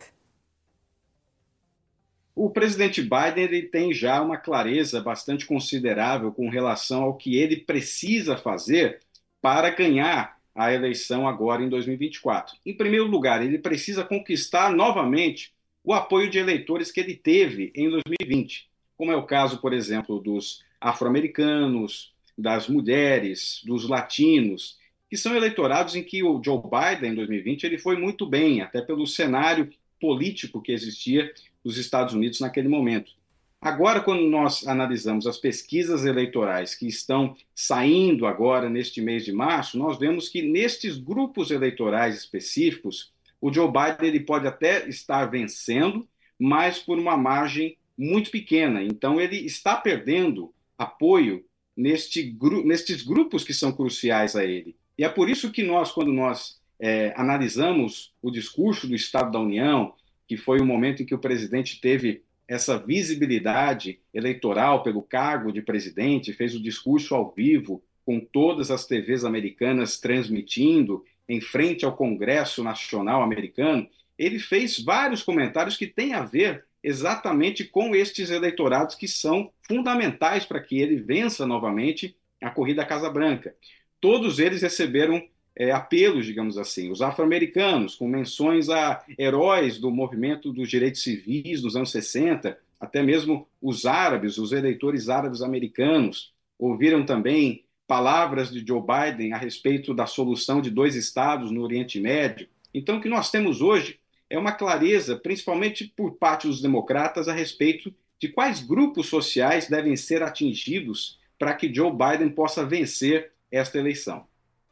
Speaker 19: O presidente Biden ele tem já uma clareza bastante considerável com relação ao que ele precisa fazer para ganhar a eleição agora em dois mil e vinte e quatro. Em primeiro lugar, ele precisa conquistar novamente o apoio de eleitores que ele teve em dois mil e vinte, como é o caso, por exemplo, dos afro-americanos, das mulheres, dos latinos, que são eleitorados em que o Joe Biden, em dois mil e vinte, ele foi muito bem, até pelo cenário político que existia nos Estados Unidos naquele momento. Agora, quando nós analisamos as pesquisas eleitorais que estão saindo agora neste mês de março, nós vemos que nestes grupos eleitorais específicos, o Joe Biden ele pode até estar vencendo, mas por uma margem muito pequena. Então, ele está perdendo apoio neste gru- nestes grupos que são cruciais a ele. E é por isso que nós, quando nós é, analisamos o discurso do Estado da União, que foi o momento em que o presidente teve essa visibilidade eleitoral pelo cargo de presidente, fez o discurso ao vivo, com todas as T Vs americanas transmitindo, em frente ao Congresso Nacional americano, ele fez vários comentários que têm a ver exatamente com estes eleitorados que são fundamentais para que ele vença novamente a corrida à Casa Branca. Todos eles receberam é, apelos, digamos assim, os afro-americanos, com menções a heróis do movimento dos direitos civis dos anos sessenta, até mesmo os árabes, os eleitores árabes americanos, ouviram também palavras de Joe Biden a respeito da solução de dois estados no Oriente Médio. Então, o que nós temos hoje é uma clareza, principalmente por parte dos democratas, a respeito de quais grupos sociais devem ser atingidos para que Joe Biden possa vencer esta eleição.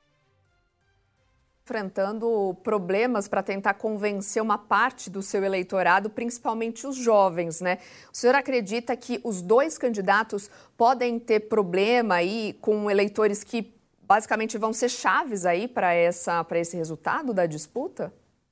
Speaker 1: Enfrentando problemas para tentar convencer uma parte do seu eleitorado, principalmente os jovens, né? O senhor acredita que os dois candidatos podem ter problema aí com eleitores que basicamente vão ser chaves aí para essa, para esse resultado da disputa?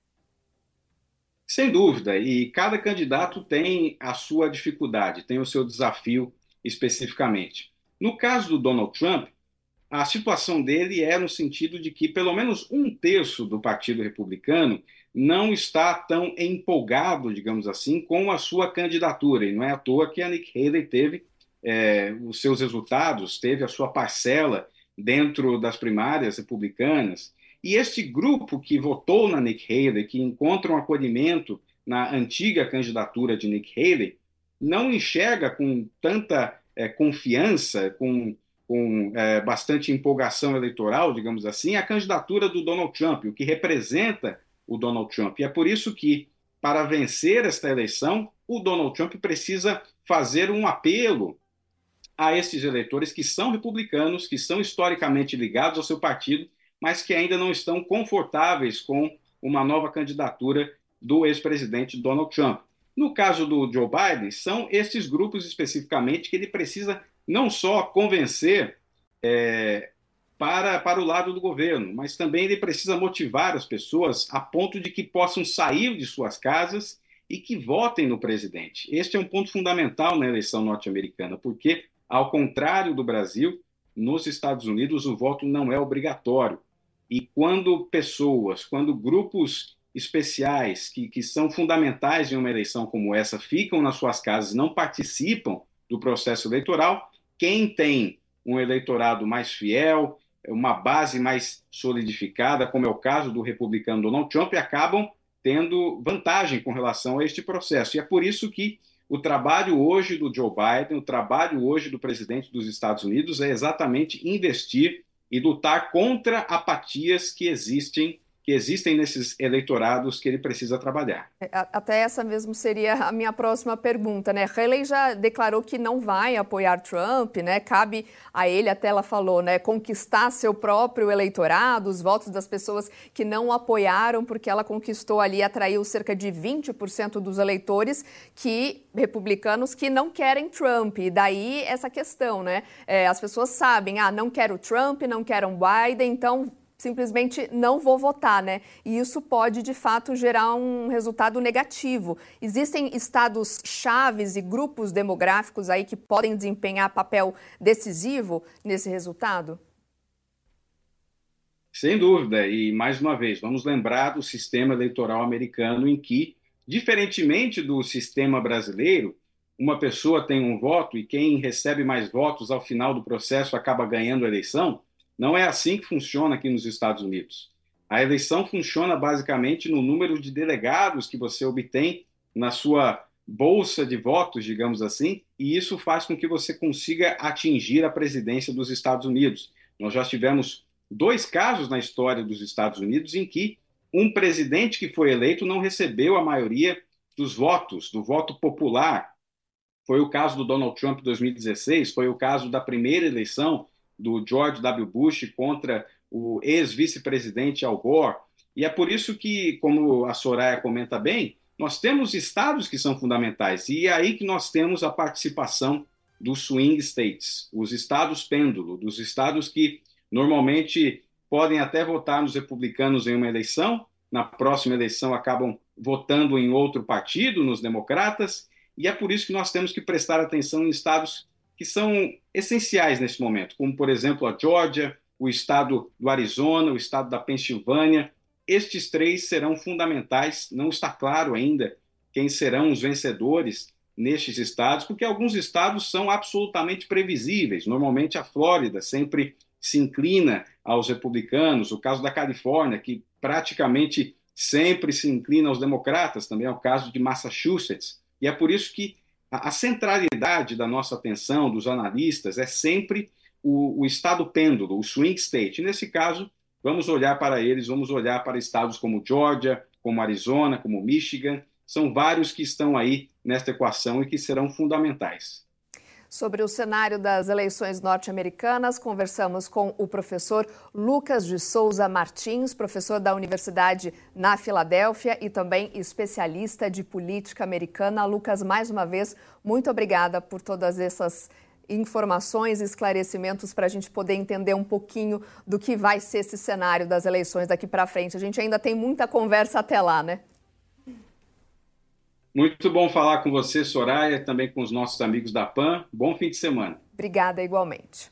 Speaker 19: Sem dúvida, e cada candidato tem a sua dificuldade, tem o seu desafio especificamente. No caso do Donald Trump, a situação dele é no sentido de que pelo menos um terço do Partido Republicano não está tão empolgado, digamos assim, com a sua candidatura. E não é à toa que a Nikki Haley teve é, os seus resultados, teve a sua parcela dentro das primárias republicanas. E este grupo que votou na Nikki Haley, que encontra um acolhimento na antiga candidatura de Nikki Haley, não enxerga com tanta é, confiança, com com é, bastante empolgação eleitoral, digamos assim, a candidatura do Donald Trump, o que representa o Donald Trump. E é por isso que, para vencer esta eleição, o Donald Trump precisa fazer um apelo a esses eleitores que são republicanos, que são historicamente ligados ao seu partido, mas que ainda não estão confortáveis com uma nova candidatura do ex-presidente Donald Trump. No caso do Joe Biden, são esses grupos especificamente que ele precisa não só convencer é, para, para o lado do governo, mas também ele precisa motivar as pessoas a ponto de que possam sair de suas casas e que votem no presidente. Este é um ponto fundamental na eleição norte-americana, porque, ao contrário do Brasil, nos Estados Unidos o voto não é obrigatório. E quando pessoas, quando grupos especiais que, que são fundamentais em uma eleição como essa ficam nas suas casas e não participam do processo eleitoral, quem tem um eleitorado mais fiel, uma base mais solidificada, como é o caso do republicano Donald Trump, acabam tendo vantagem com relação a este processo. E é por isso que o trabalho hoje do Joe Biden, o trabalho hoje do presidente dos Estados Unidos é exatamente investir e lutar contra apatias que existem que existem nesses eleitorados que ele precisa trabalhar.
Speaker 1: Até essa mesmo seria a minha próxima pergunta, né? Haley já declarou que não vai apoiar Trump, né? Cabe a ele, até ela falou, né, conquistar seu próprio eleitorado, os votos das pessoas que não apoiaram, porque ela conquistou ali, atraiu cerca de vinte por cento dos eleitores que, republicanos que não querem Trump. E daí essa questão, né? É, as pessoas sabem, ah, não quero Trump, não quero Biden, então simplesmente não vou votar, né? E isso pode, de fato, gerar um resultado negativo. Existem estados chaves e grupos demográficos aí que podem desempenhar papel decisivo nesse resultado?
Speaker 19: Sem dúvida. E, mais uma vez, vamos lembrar do sistema eleitoral americano em que, diferentemente do sistema brasileiro, uma pessoa tem um voto e quem recebe mais votos ao final do processo acaba ganhando a eleição. Não é assim que funciona aqui nos Estados Unidos. A eleição funciona basicamente no número de delegados que você obtém na sua bolsa de votos, digamos assim, e isso faz com que você consiga atingir a presidência dos Estados Unidos. Nós já tivemos dois casos na história dos Estados Unidos em que um presidente que foi eleito não recebeu a maioria dos votos, do voto popular. Foi o caso do Donald Trump em dois mil e dezesseis, foi o caso da primeira eleição do George W. Bush contra o ex-vice-presidente Al Gore. E é por isso que, como a Soraya comenta bem, nós temos estados que são fundamentais. E é aí que nós temos a participação dos swing states, os estados pêndulo, dos estados que normalmente podem até votar nos republicanos em uma eleição, na próxima eleição acabam votando em outro partido, nos democratas, e é por isso que nós temos que prestar atenção em estados que são essenciais nesse momento, como, por exemplo, a Geórgia, o estado do Arizona, o estado da Pensilvânia. Estes três serão fundamentais, não está claro ainda quem serão os vencedores nestes estados, porque alguns estados são absolutamente previsíveis. Normalmente a Flórida sempre se inclina aos republicanos, o caso da Califórnia, que praticamente sempre se inclina aos democratas, também é o caso de Massachusetts. E é por isso que a centralidade da nossa atenção, dos analistas, é sempre o, o estado pêndulo, o swing state. E nesse caso, vamos olhar para eles, vamos olhar para estados como Geórgia, como Arizona, como Michigan. São vários que estão aí nesta equação e que serão fundamentais.
Speaker 1: Sobre o cenário das eleições norte-americanas, conversamos com o professor Lucas de Souza Martins, professor da Universidade na Filadélfia e também especialista de política americana. Lucas, mais uma vez, muito obrigada por todas essas informações e esclarecimentos para a gente poder entender um pouquinho do que vai ser esse cenário das eleições daqui para frente. A gente ainda tem muita conversa até lá, né?
Speaker 19: Muito bom falar com você, Soraya, também com os nossos amigos da PAN. Bom fim de semana.
Speaker 1: Obrigada, igualmente.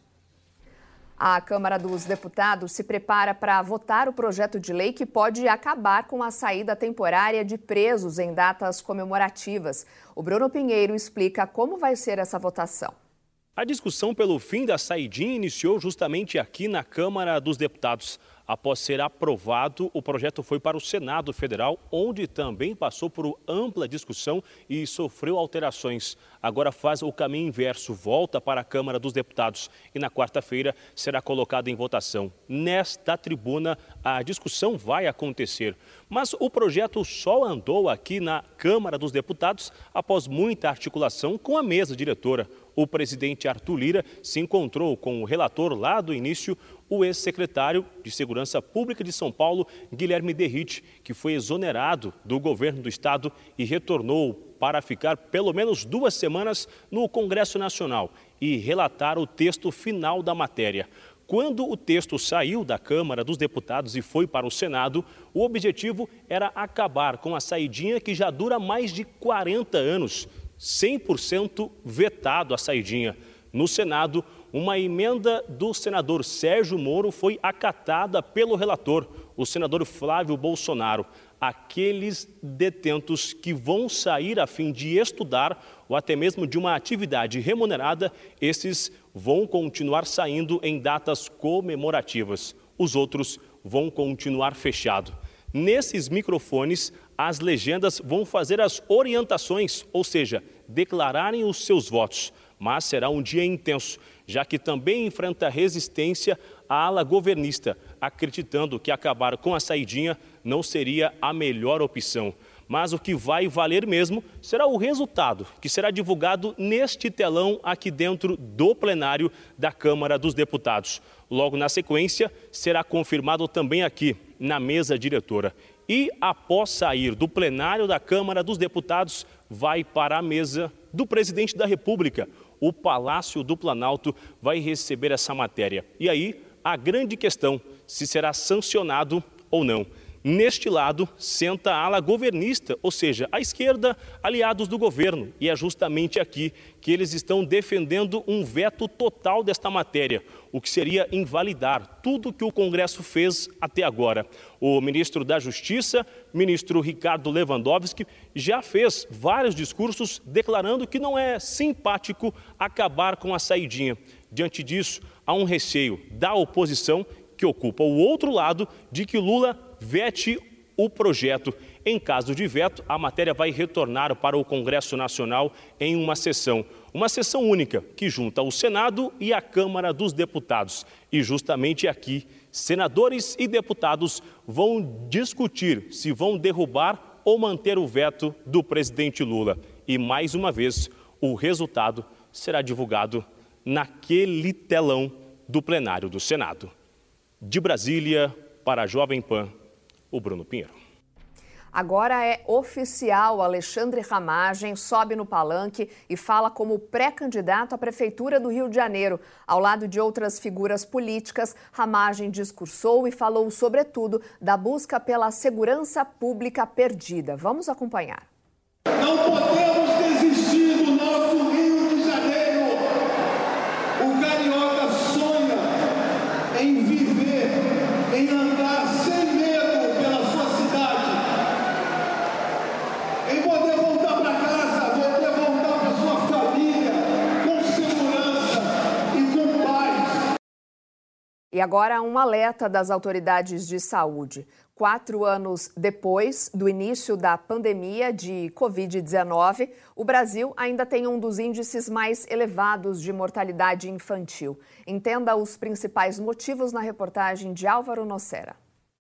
Speaker 1: A Câmara dos Deputados se prepara para votar o projeto de lei que pode acabar com a saída temporária de presos em datas comemorativas. O Bruno Pinheiro explica como vai ser essa votação.
Speaker 4: A discussão pelo fim da saidinha iniciou justamente aqui na Câmara dos Deputados. Após ser aprovado, o projeto foi para o Senado Federal, onde também passou por ampla discussão e sofreu alterações. Agora faz o caminho inverso, volta para a Câmara dos Deputados e na quarta-feira será colocado em votação. Nesta tribuna, a discussão vai acontecer. Mas o projeto só andou aqui na Câmara dos Deputados após muita articulação com a mesa diretora. O presidente Arthur Lira se encontrou com o relator lá do início, o ex-secretário de Segurança Pública de São Paulo, Guilherme Derrite, que foi exonerado do governo do estado e retornou para ficar pelo menos duas semanas no Congresso Nacional e relatar o texto final da matéria. Quando o texto saiu da Câmara dos Deputados e foi para o Senado, o objetivo era acabar com a saidinha que já dura mais de quarenta anos. cem por cento vetado a saidinha. No Senado, uma emenda do senador Sérgio Moro foi acatada pelo relator, o senador Flávio Bolsonaro. Aqueles detentos que vão sair a fim de estudar ou até mesmo de uma atividade remunerada, esses vão continuar saindo em datas comemorativas. Os outros vão continuar fechados. Nesses microfones, as legendas vão fazer as orientações, ou seja, declararem os seus votos. Mas será um dia intenso, já que também enfrenta resistência a ala governista, acreditando que acabar com a saidinha não seria a melhor opção. Mas o que vai valer mesmo será o resultado, que será divulgado neste telão aqui dentro do plenário da Câmara dos Deputados. Logo na sequência, será confirmado também aqui, na mesa diretora. E após sair do plenário da Câmara dos Deputados, vai para a mesa do presidente da República. O Palácio do Planalto vai receber essa matéria. E aí, a grande questão, se será sancionado ou não. Neste lado, senta a ala governista, ou seja, a esquerda, aliados do governo. E é justamente aqui que eles estão defendendo um veto total desta matéria, o que seria invalidar tudo que o Congresso fez até agora. O ministro da Justiça, ministro Ricardo Lewandowski, já fez vários discursos declarando que não é simpático acabar com a saidinha. Diante disso, há um receio da oposição, que ocupa o outro lado, de que Lula vete o projeto. Em caso de veto, a matéria vai retornar para o Congresso Nacional em uma sessão. Uma sessão única que junta o Senado e a Câmara dos Deputados. E justamente aqui, senadores e deputados vão discutir se vão derrubar ou manter o veto do presidente Lula. E mais uma vez, o resultado será divulgado naquele telão do plenário do Senado. De Brasília, para a Jovem Pan, o Bruno Pinheiro.
Speaker 1: Agora é oficial. Alexandre Ramagem sobe no palanque e fala como pré-candidato à Prefeitura do Rio de Janeiro. Ao lado de outras figuras políticas, Ramagem discursou e falou, sobretudo, da busca pela segurança pública perdida. Vamos acompanhar.
Speaker 20: Não podemos desistir do nosso Rio de Janeiro. O carioca sonha em viver, em andar sem medo pela sua cidade, em poder voltar para casa, poder voltar para sua família com segurança e com paz.
Speaker 1: E agora um alerta das autoridades de saúde. Quatro anos depois do início da pandemia de covid dezenove, o Brasil ainda tem um dos índices mais elevados de mortalidade infantil. Entenda os principais motivos na reportagem de Álvaro Nocera.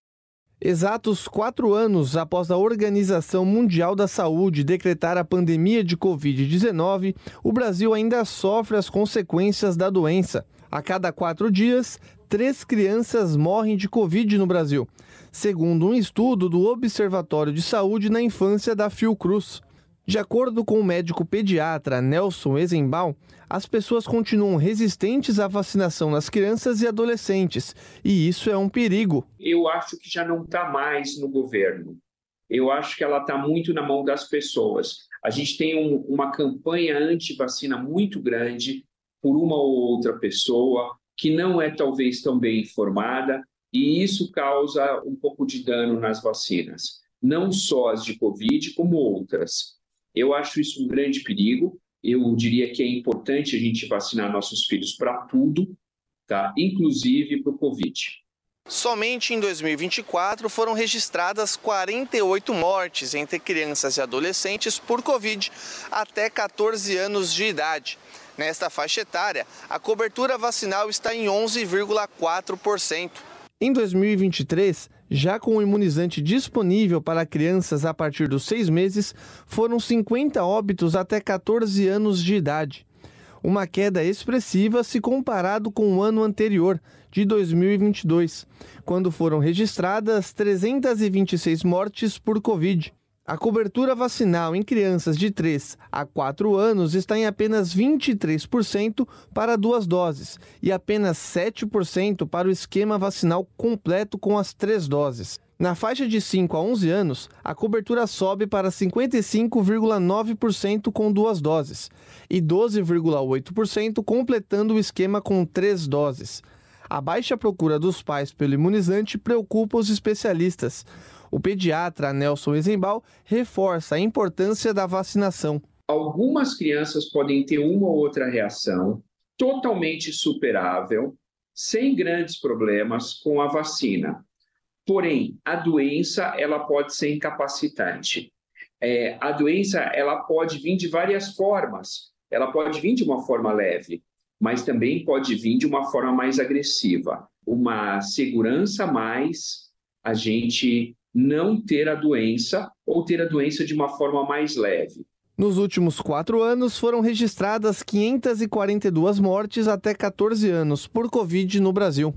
Speaker 13: Exatos quatro anos após a Organização Mundial da Saúde decretar a pandemia de covid dezenove, o Brasil ainda sofre as consequências da doença. A cada quatro dias, três crianças morrem de Covid no Brasil, segundo um estudo do Observatório de Saúde na Infância da Fiocruz. De acordo com o médico pediatra Nelson Eisenbaum, as pessoas continuam resistentes à vacinação nas crianças e adolescentes, e isso é um perigo.
Speaker 21: Eu acho que já não está mais no governo. Eu acho que ela está muito na mão das pessoas. A gente tem um, uma campanha anti-vacina muito grande por uma ou outra pessoa que não é talvez tão bem informada, e isso causa um pouco de dano nas vacinas, não só as de Covid, como outras. Eu acho isso um grande perigo. Eu diria que é importante a gente vacinar nossos filhos para tudo, tá? Inclusive para o Covid.
Speaker 15: Somente em dois mil e vinte e quatro foram registradas quarenta e oito mortes entre crianças e adolescentes por Covid até catorze anos de idade. Nesta faixa etária, a cobertura vacinal está em onze vírgula quatro por cento.
Speaker 13: Em dois mil e vinte e três, já com o imunizante disponível para crianças a partir dos seis meses, foram cinquenta óbitos até catorze anos de idade. Uma queda expressiva se comparado com o ano anterior, de dois mil e vinte e dois, quando foram registradas trezentas e vinte e seis mortes por Covid. A cobertura vacinal em crianças de três a quatro anos está em apenas vinte e três por cento para duas doses e apenas sete por cento para o esquema vacinal completo com as três doses. Na faixa de cinco a onze anos, a cobertura sobe para cinquenta e cinco vírgula nove por cento com duas doses e doze vírgula oito por cento completando o esquema com três doses. A baixa procura dos pais pelo imunizante preocupa os especialistas. O pediatra Nelson Eisenbaum reforça a importância da vacinação.
Speaker 21: Algumas crianças podem ter uma ou outra reação totalmente superável, sem grandes problemas com a vacina. Porém, a doença ela pode ser incapacitante. É, a doença ela pode vir de várias formas. Ela pode vir de uma forma leve, mas também pode vir de uma forma mais agressiva. Uma segurança a mais a gente não ter a doença ou ter a doença de uma forma mais leve.
Speaker 13: Nos últimos quatro anos, foram registradas quinhentas e quarenta e duas mortes até catorze anos por Covid no Brasil.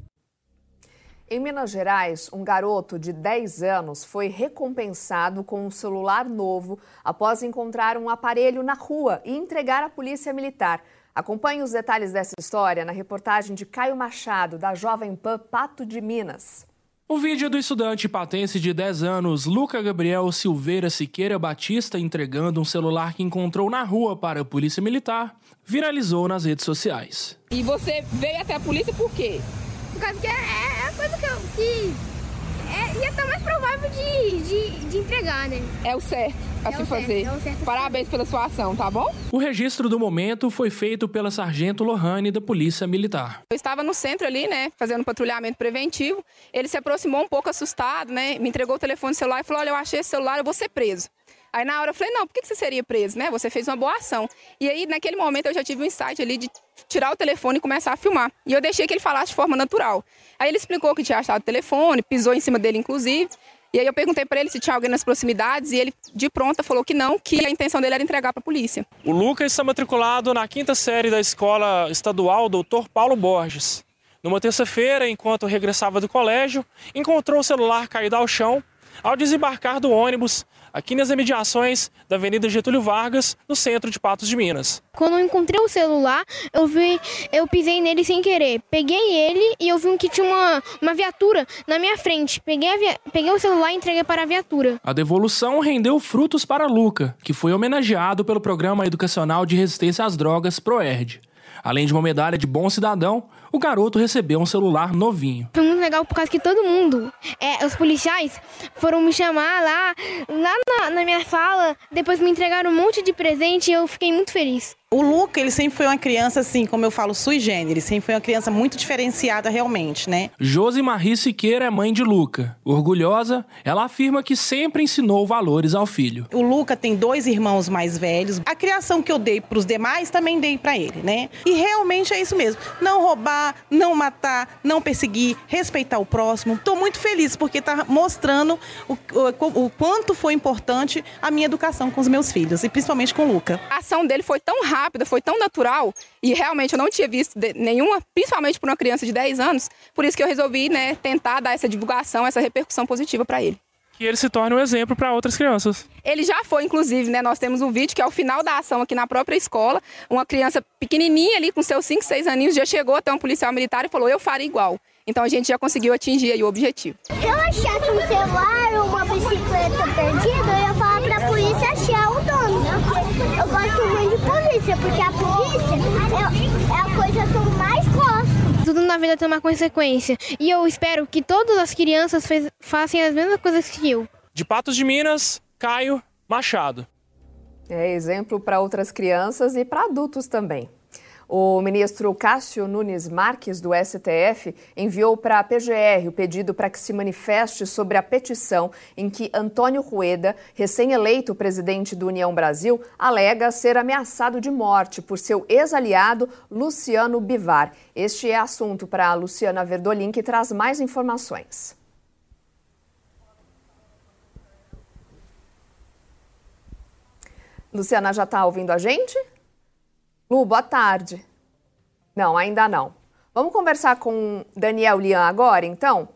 Speaker 1: Em Minas Gerais, um garoto de dez anos foi recompensado com um celular novo após encontrar um aparelho na rua e entregar à Polícia Militar. Acompanhe os detalhes dessa história na reportagem de Caio Machado, da Jovem Pan Pato de Minas.
Speaker 22: O vídeo do estudante patense de dez anos, Luca Gabriel Silveira Siqueira Batista, entregando um celular que encontrou na rua para a Polícia Militar, viralizou nas redes sociais.
Speaker 23: E você veio até a polícia por quê?
Speaker 24: Por causa que é, é a coisa que, eu, que é, ia estar mais provável de, de, de entregar, né?
Speaker 23: É o certo a
Speaker 24: é
Speaker 23: se
Speaker 24: o
Speaker 23: fazer.
Speaker 24: Certo, é o certo
Speaker 23: Parabéns pela sua ação, tá bom?
Speaker 22: O registro do momento foi feito pela sargento Lohane da Polícia Militar.
Speaker 23: Eu estava no centro ali, né, fazendo um patrulhamento preventivo. Ele se aproximou um pouco assustado, né, me entregou o telefone celular e falou, olha, eu achei esse celular, eu vou ser preso. Aí na hora eu falei, não, por que você seria preso, né? Você fez uma boa ação. E aí naquele momento eu já tive um insight ali de tirar o telefone e começar a filmar. E eu deixei que ele falasse de forma natural. Aí ele explicou que tinha achado o telefone, pisou em cima dele inclusive. E aí eu perguntei para ele se tinha alguém nas proximidades e ele de pronta falou que não, que a intenção dele era entregar para a polícia.
Speaker 22: O Lucas está matriculado na quinta série da Escola Estadual doutor Paulo Borges. Numa terça-feira, enquanto regressava do colégio, encontrou o celular caído ao chão ao desembarcar do ônibus aqui nas imediações da Avenida Getúlio Vargas, no centro de Patos de Minas.
Speaker 24: Quando eu encontrei o celular, eu vi, eu pisei nele sem querer. Peguei ele e eu vi que tinha uma, uma viatura na minha frente. Peguei, a via, peguei o celular e entreguei para a viatura.
Speaker 22: A devolução rendeu frutos para Luca, que foi homenageado pelo Programa Educacional de Resistência às Drogas, PROERD. Além de uma medalha de bom cidadão, o garoto recebeu um celular novinho.
Speaker 24: Foi muito legal por causa que todo mundo, é, os policiais, foram me chamar lá, lá na, na minha sala, depois me entregaram um monte de presente e eu fiquei muito feliz.
Speaker 2: O Luca, ele sempre foi uma criança, assim, como eu falo, sui generis, sempre foi uma criança muito diferenciada realmente, né?
Speaker 22: Josimarri Siqueira é mãe de Luca. Orgulhosa, ela afirma que sempre ensinou valores ao filho.
Speaker 2: O Luca tem dois irmãos mais velhos. A criação que eu dei para os demais, também dei para ele, né? E realmente é isso mesmo. Não roubar, não matar, não perseguir, respeitar o próximo. Estou muito feliz porque está mostrando o, o, o quanto foi importante a minha educação com os meus filhos, e principalmente com o Luca.
Speaker 23: A ação dele foi tão rápida. rápida, foi tão natural e realmente eu não tinha visto nenhuma, principalmente por uma criança de dez anos, por isso que eu resolvi, né, tentar dar essa divulgação, essa repercussão positiva para ele.
Speaker 22: Que ele se torne um exemplo para outras crianças.
Speaker 23: Ele já foi, inclusive, né, nós temos um vídeo que é o final da ação aqui na própria escola, uma criança pequenininha ali com seus cinco, seis aninhos já chegou até um policial militar e falou, eu faria igual. Então a gente já conseguiu atingir aí o objetivo.
Speaker 24: Se eu achasse um celular ou uma bicicleta perdida, eu ia falar pra polícia achar o dono. Eu gosto muito de polícia, porque a polícia é, é a coisa que eu mais gosto. Tudo na vida tem uma consequência. E eu espero que todas as crianças fez, façam as mesmas coisas que eu.
Speaker 22: De Patos de Minas, Caio Machado.
Speaker 1: É exemplo para outras crianças e para adultos também. O ministro Cássio Nunes Marques, do S T F, enviou para a P G R o pedido para que se manifeste sobre a petição em que Antônio Rueda, recém-eleito presidente do União Brasil, alega ser ameaçado de morte por seu ex-aliado Luciano Bivar. Este é assunto para a Luciana Verdolim, que traz mais informações. Luciana, já está ouvindo a gente? Lu, boa tarde. Não, ainda não. Vamos conversar com Daniel Lian agora, então?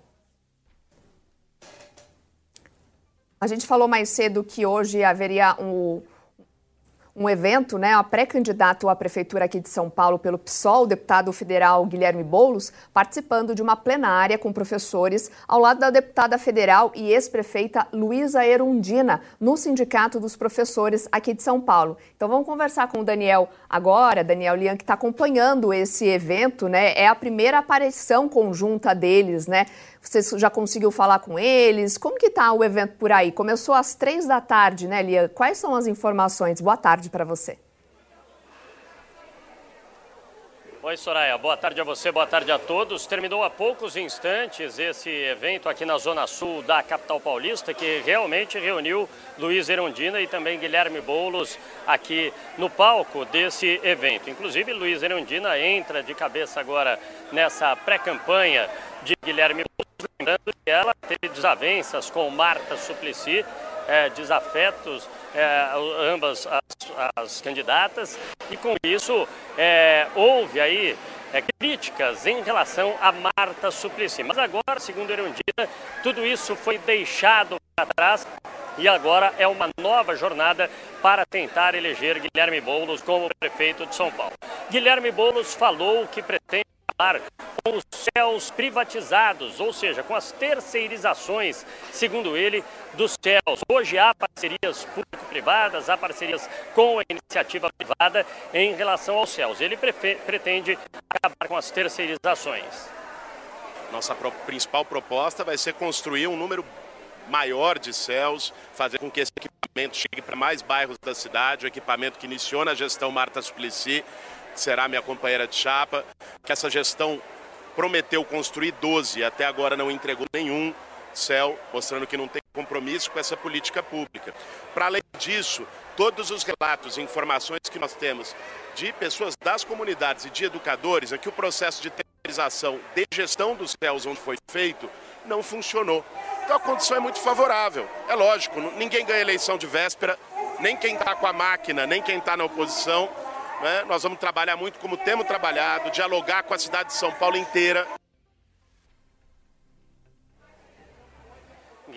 Speaker 1: A gente falou mais cedo que hoje haveria um, um evento, né? A pré-candidato à prefeitura aqui de São Paulo pelo PSOL, o deputado federal Guilherme Boulos, participando de uma plenária com professores ao lado da deputada federal e ex-prefeita Luísa Erundina, no Sindicato dos Professores aqui de São Paulo. Então vamos conversar com o Daniel agora, Daniel Lian, que está acompanhando esse evento, né? É a primeira aparição conjunta deles, né? Você já conseguiu falar com eles? Como que está o evento por aí? Começou às três da tarde, né, Lian? Quais são as informações? Boa tarde para você.
Speaker 3: Oi, Soraya. Boa tarde a você, boa tarde a todos. Terminou há poucos instantes esse evento aqui na Zona Sul da capital paulista, que realmente reuniu Luísa Erundina e também Guilherme Boulos aqui no palco desse evento. Inclusive, Luísa Erundina entra de cabeça agora nessa pré-campanha de Guilherme Boulos, lembrando que ela teve desavenças com Marta Suplicy, é, desafetos, é, ambas as, as candidatas, e com isso é, houve aí é, críticas em relação a Marta Suplicy. Mas agora, segundo Erundina, tudo isso foi deixado para trás e agora é uma nova jornada para tentar eleger Guilherme Boulos como prefeito de São Paulo. Guilherme Boulos falou que pretende com os céus privatizados, ou seja, com as terceirizações, segundo ele, dos céus. Hoje há parcerias público-privadas, há parcerias com a iniciativa privada em relação aos céus. Ele pretende acabar com as terceirizações.
Speaker 5: Nossa principal proposta vai ser construir um número maior de céus, fazer com que esse equipamento chegue para mais bairros da cidade, o equipamento que iniciou na gestão Marta Suplicy, será minha companheira de chapa, que essa gestão prometeu construir doze, até agora não entregou nenhum céu, mostrando que não tem compromisso com essa política pública. Para além disso, todos os relatos e informações que nós temos de pessoas das comunidades e de educadores é que o processo de terceirização de gestão dos céus onde foi feito não funcionou. Então a condição é muito favorável. É lógico, ninguém ganha eleição de véspera, nem quem está com a máquina, nem quem está na oposição. Né? Nós vamos trabalhar muito como temos trabalhado, dialogar com a cidade de São Paulo inteira.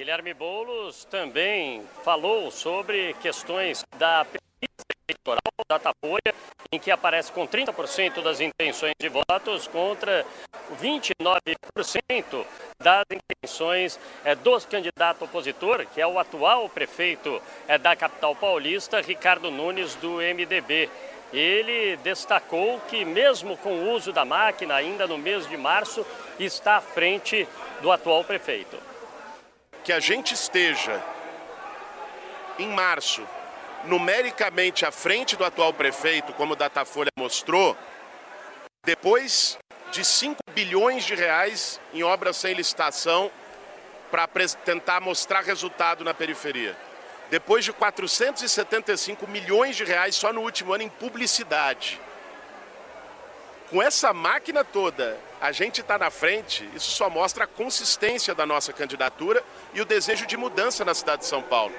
Speaker 3: Guilherme Boulos também falou sobre questões da pesquisa eleitoral da Datafolha, em que aparece com trinta por cento das intenções de votos contra vinte e nove por cento das intenções é, do candidato opositor, que é o atual prefeito é, da capital paulista, Ricardo Nunes, do M D B. Ele destacou que, mesmo com o uso da máquina, ainda no mês de março, está à frente do atual prefeito.
Speaker 5: Que a gente esteja, em março, numericamente à frente do atual prefeito, como o Datafolha mostrou, depois de cinco bilhões de reais em obras sem licitação para tentar mostrar resultado na periferia. Depois de quatrocentos e setenta e cinco milhões de reais só no último ano em publicidade. Com essa máquina toda, a gente está na frente, isso só mostra a consistência da nossa candidatura e o desejo de mudança na cidade de São Paulo.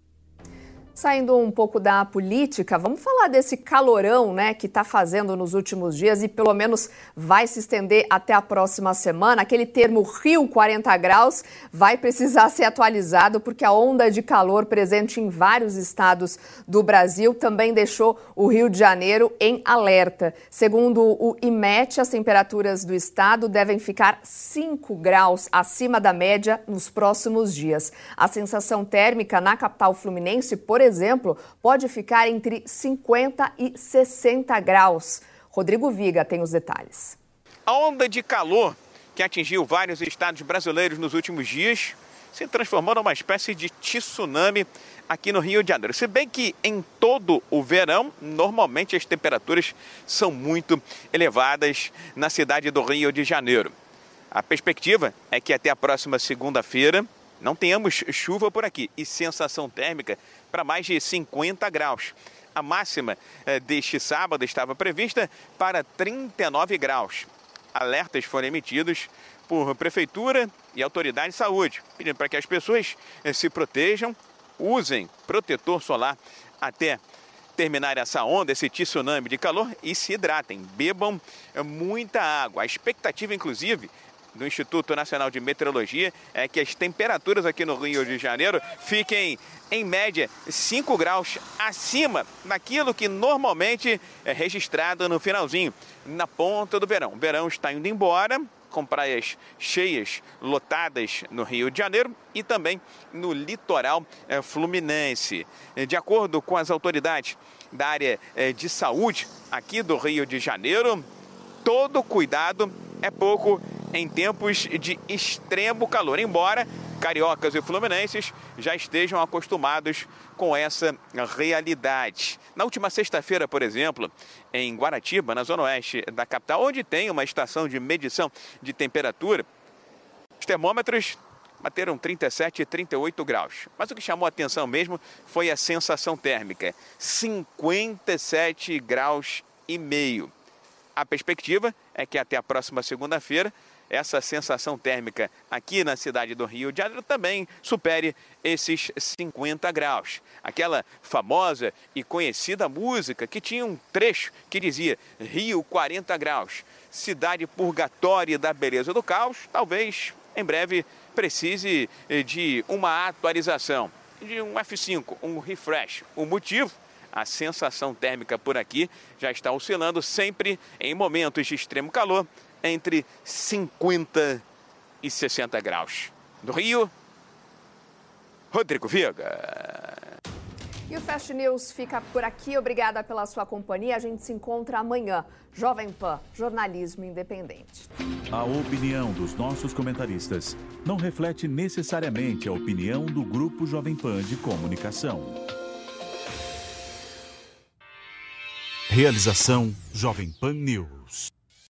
Speaker 1: Saindo um pouco da política, vamos falar desse calorão, né, que está fazendo nos últimos dias e pelo menos vai se estender até a próxima semana. Aquele termo Rio quarenta graus vai precisar ser atualizado porque a onda de calor presente em vários estados do Brasil também deixou o Rio de Janeiro em alerta. Segundo o I M E T, as temperaturas do estado devem ficar cinco graus acima da média nos próximos dias. A sensação térmica na capital fluminense, por exemplo, exemplo, pode ficar entre cinquenta e sessenta graus. Rodrigo Viga tem os detalhes.
Speaker 6: A onda de calor que atingiu vários estados brasileiros nos últimos dias se transformou numa espécie de tsunami aqui no Rio de Janeiro. Se bem que em todo o verão, normalmente as temperaturas são muito elevadas na cidade do Rio de Janeiro. A perspectiva é que até a próxima segunda-feira não tenhamos chuva por aqui e sensação térmica para mais de cinquenta graus. A máxima eh, deste sábado estava prevista para trinta e nove graus. Alertas foram emitidos por prefeitura e autoridade de saúde, pedindo para que as pessoas eh, se protejam, usem protetor solar até terminar essa onda, esse tsunami de calor e se hidratem, bebam eh, muita água. A expectativa, inclusive, do Instituto Nacional de Meteorologia é que as temperaturas aqui no Rio de Janeiro fiquem, em média, cinco graus acima daquilo que normalmente é registrado no finalzinho, na ponta do verão. O verão está indo embora, com praias cheias, lotadas no Rio de Janeiro e também no litoral é, fluminense. De acordo com as autoridades da área é, de saúde aqui do Rio de Janeiro, todo cuidado é pouco em tempos de extremo calor, embora cariocas e fluminenses já estejam acostumados com essa realidade. Na última sexta-feira, por exemplo, em Guaratiba, na zona oeste da capital, onde tem uma estação de medição de temperatura, os termômetros bateram trinta e sete e trinta e oito graus. Mas o que chamou a atenção mesmo foi a sensação térmica, cinquenta e sete graus e meio. A perspectiva é que até a próxima segunda-feira essa sensação térmica aqui na cidade do Rio de Janeiro também supere esses cinquenta graus. Aquela famosa e conhecida música que tinha um trecho que dizia Rio quarenta graus, cidade purgatória da beleza do caos, talvez em breve precise de uma atualização, de um F cinco, um refresh. O motivo? A sensação térmica por aqui já está oscilando sempre em momentos de extremo calor entre cinquenta e sessenta graus. Do Rio, Rodrigo Viga.
Speaker 1: E o Fast News fica por aqui. Obrigada pela sua companhia. A gente se encontra amanhã. Jovem Pan, jornalismo independente.
Speaker 18: A opinião dos nossos comentaristas não reflete necessariamente a opinião do Grupo Jovem Pan de Comunicação. Realização Jovem Pan News.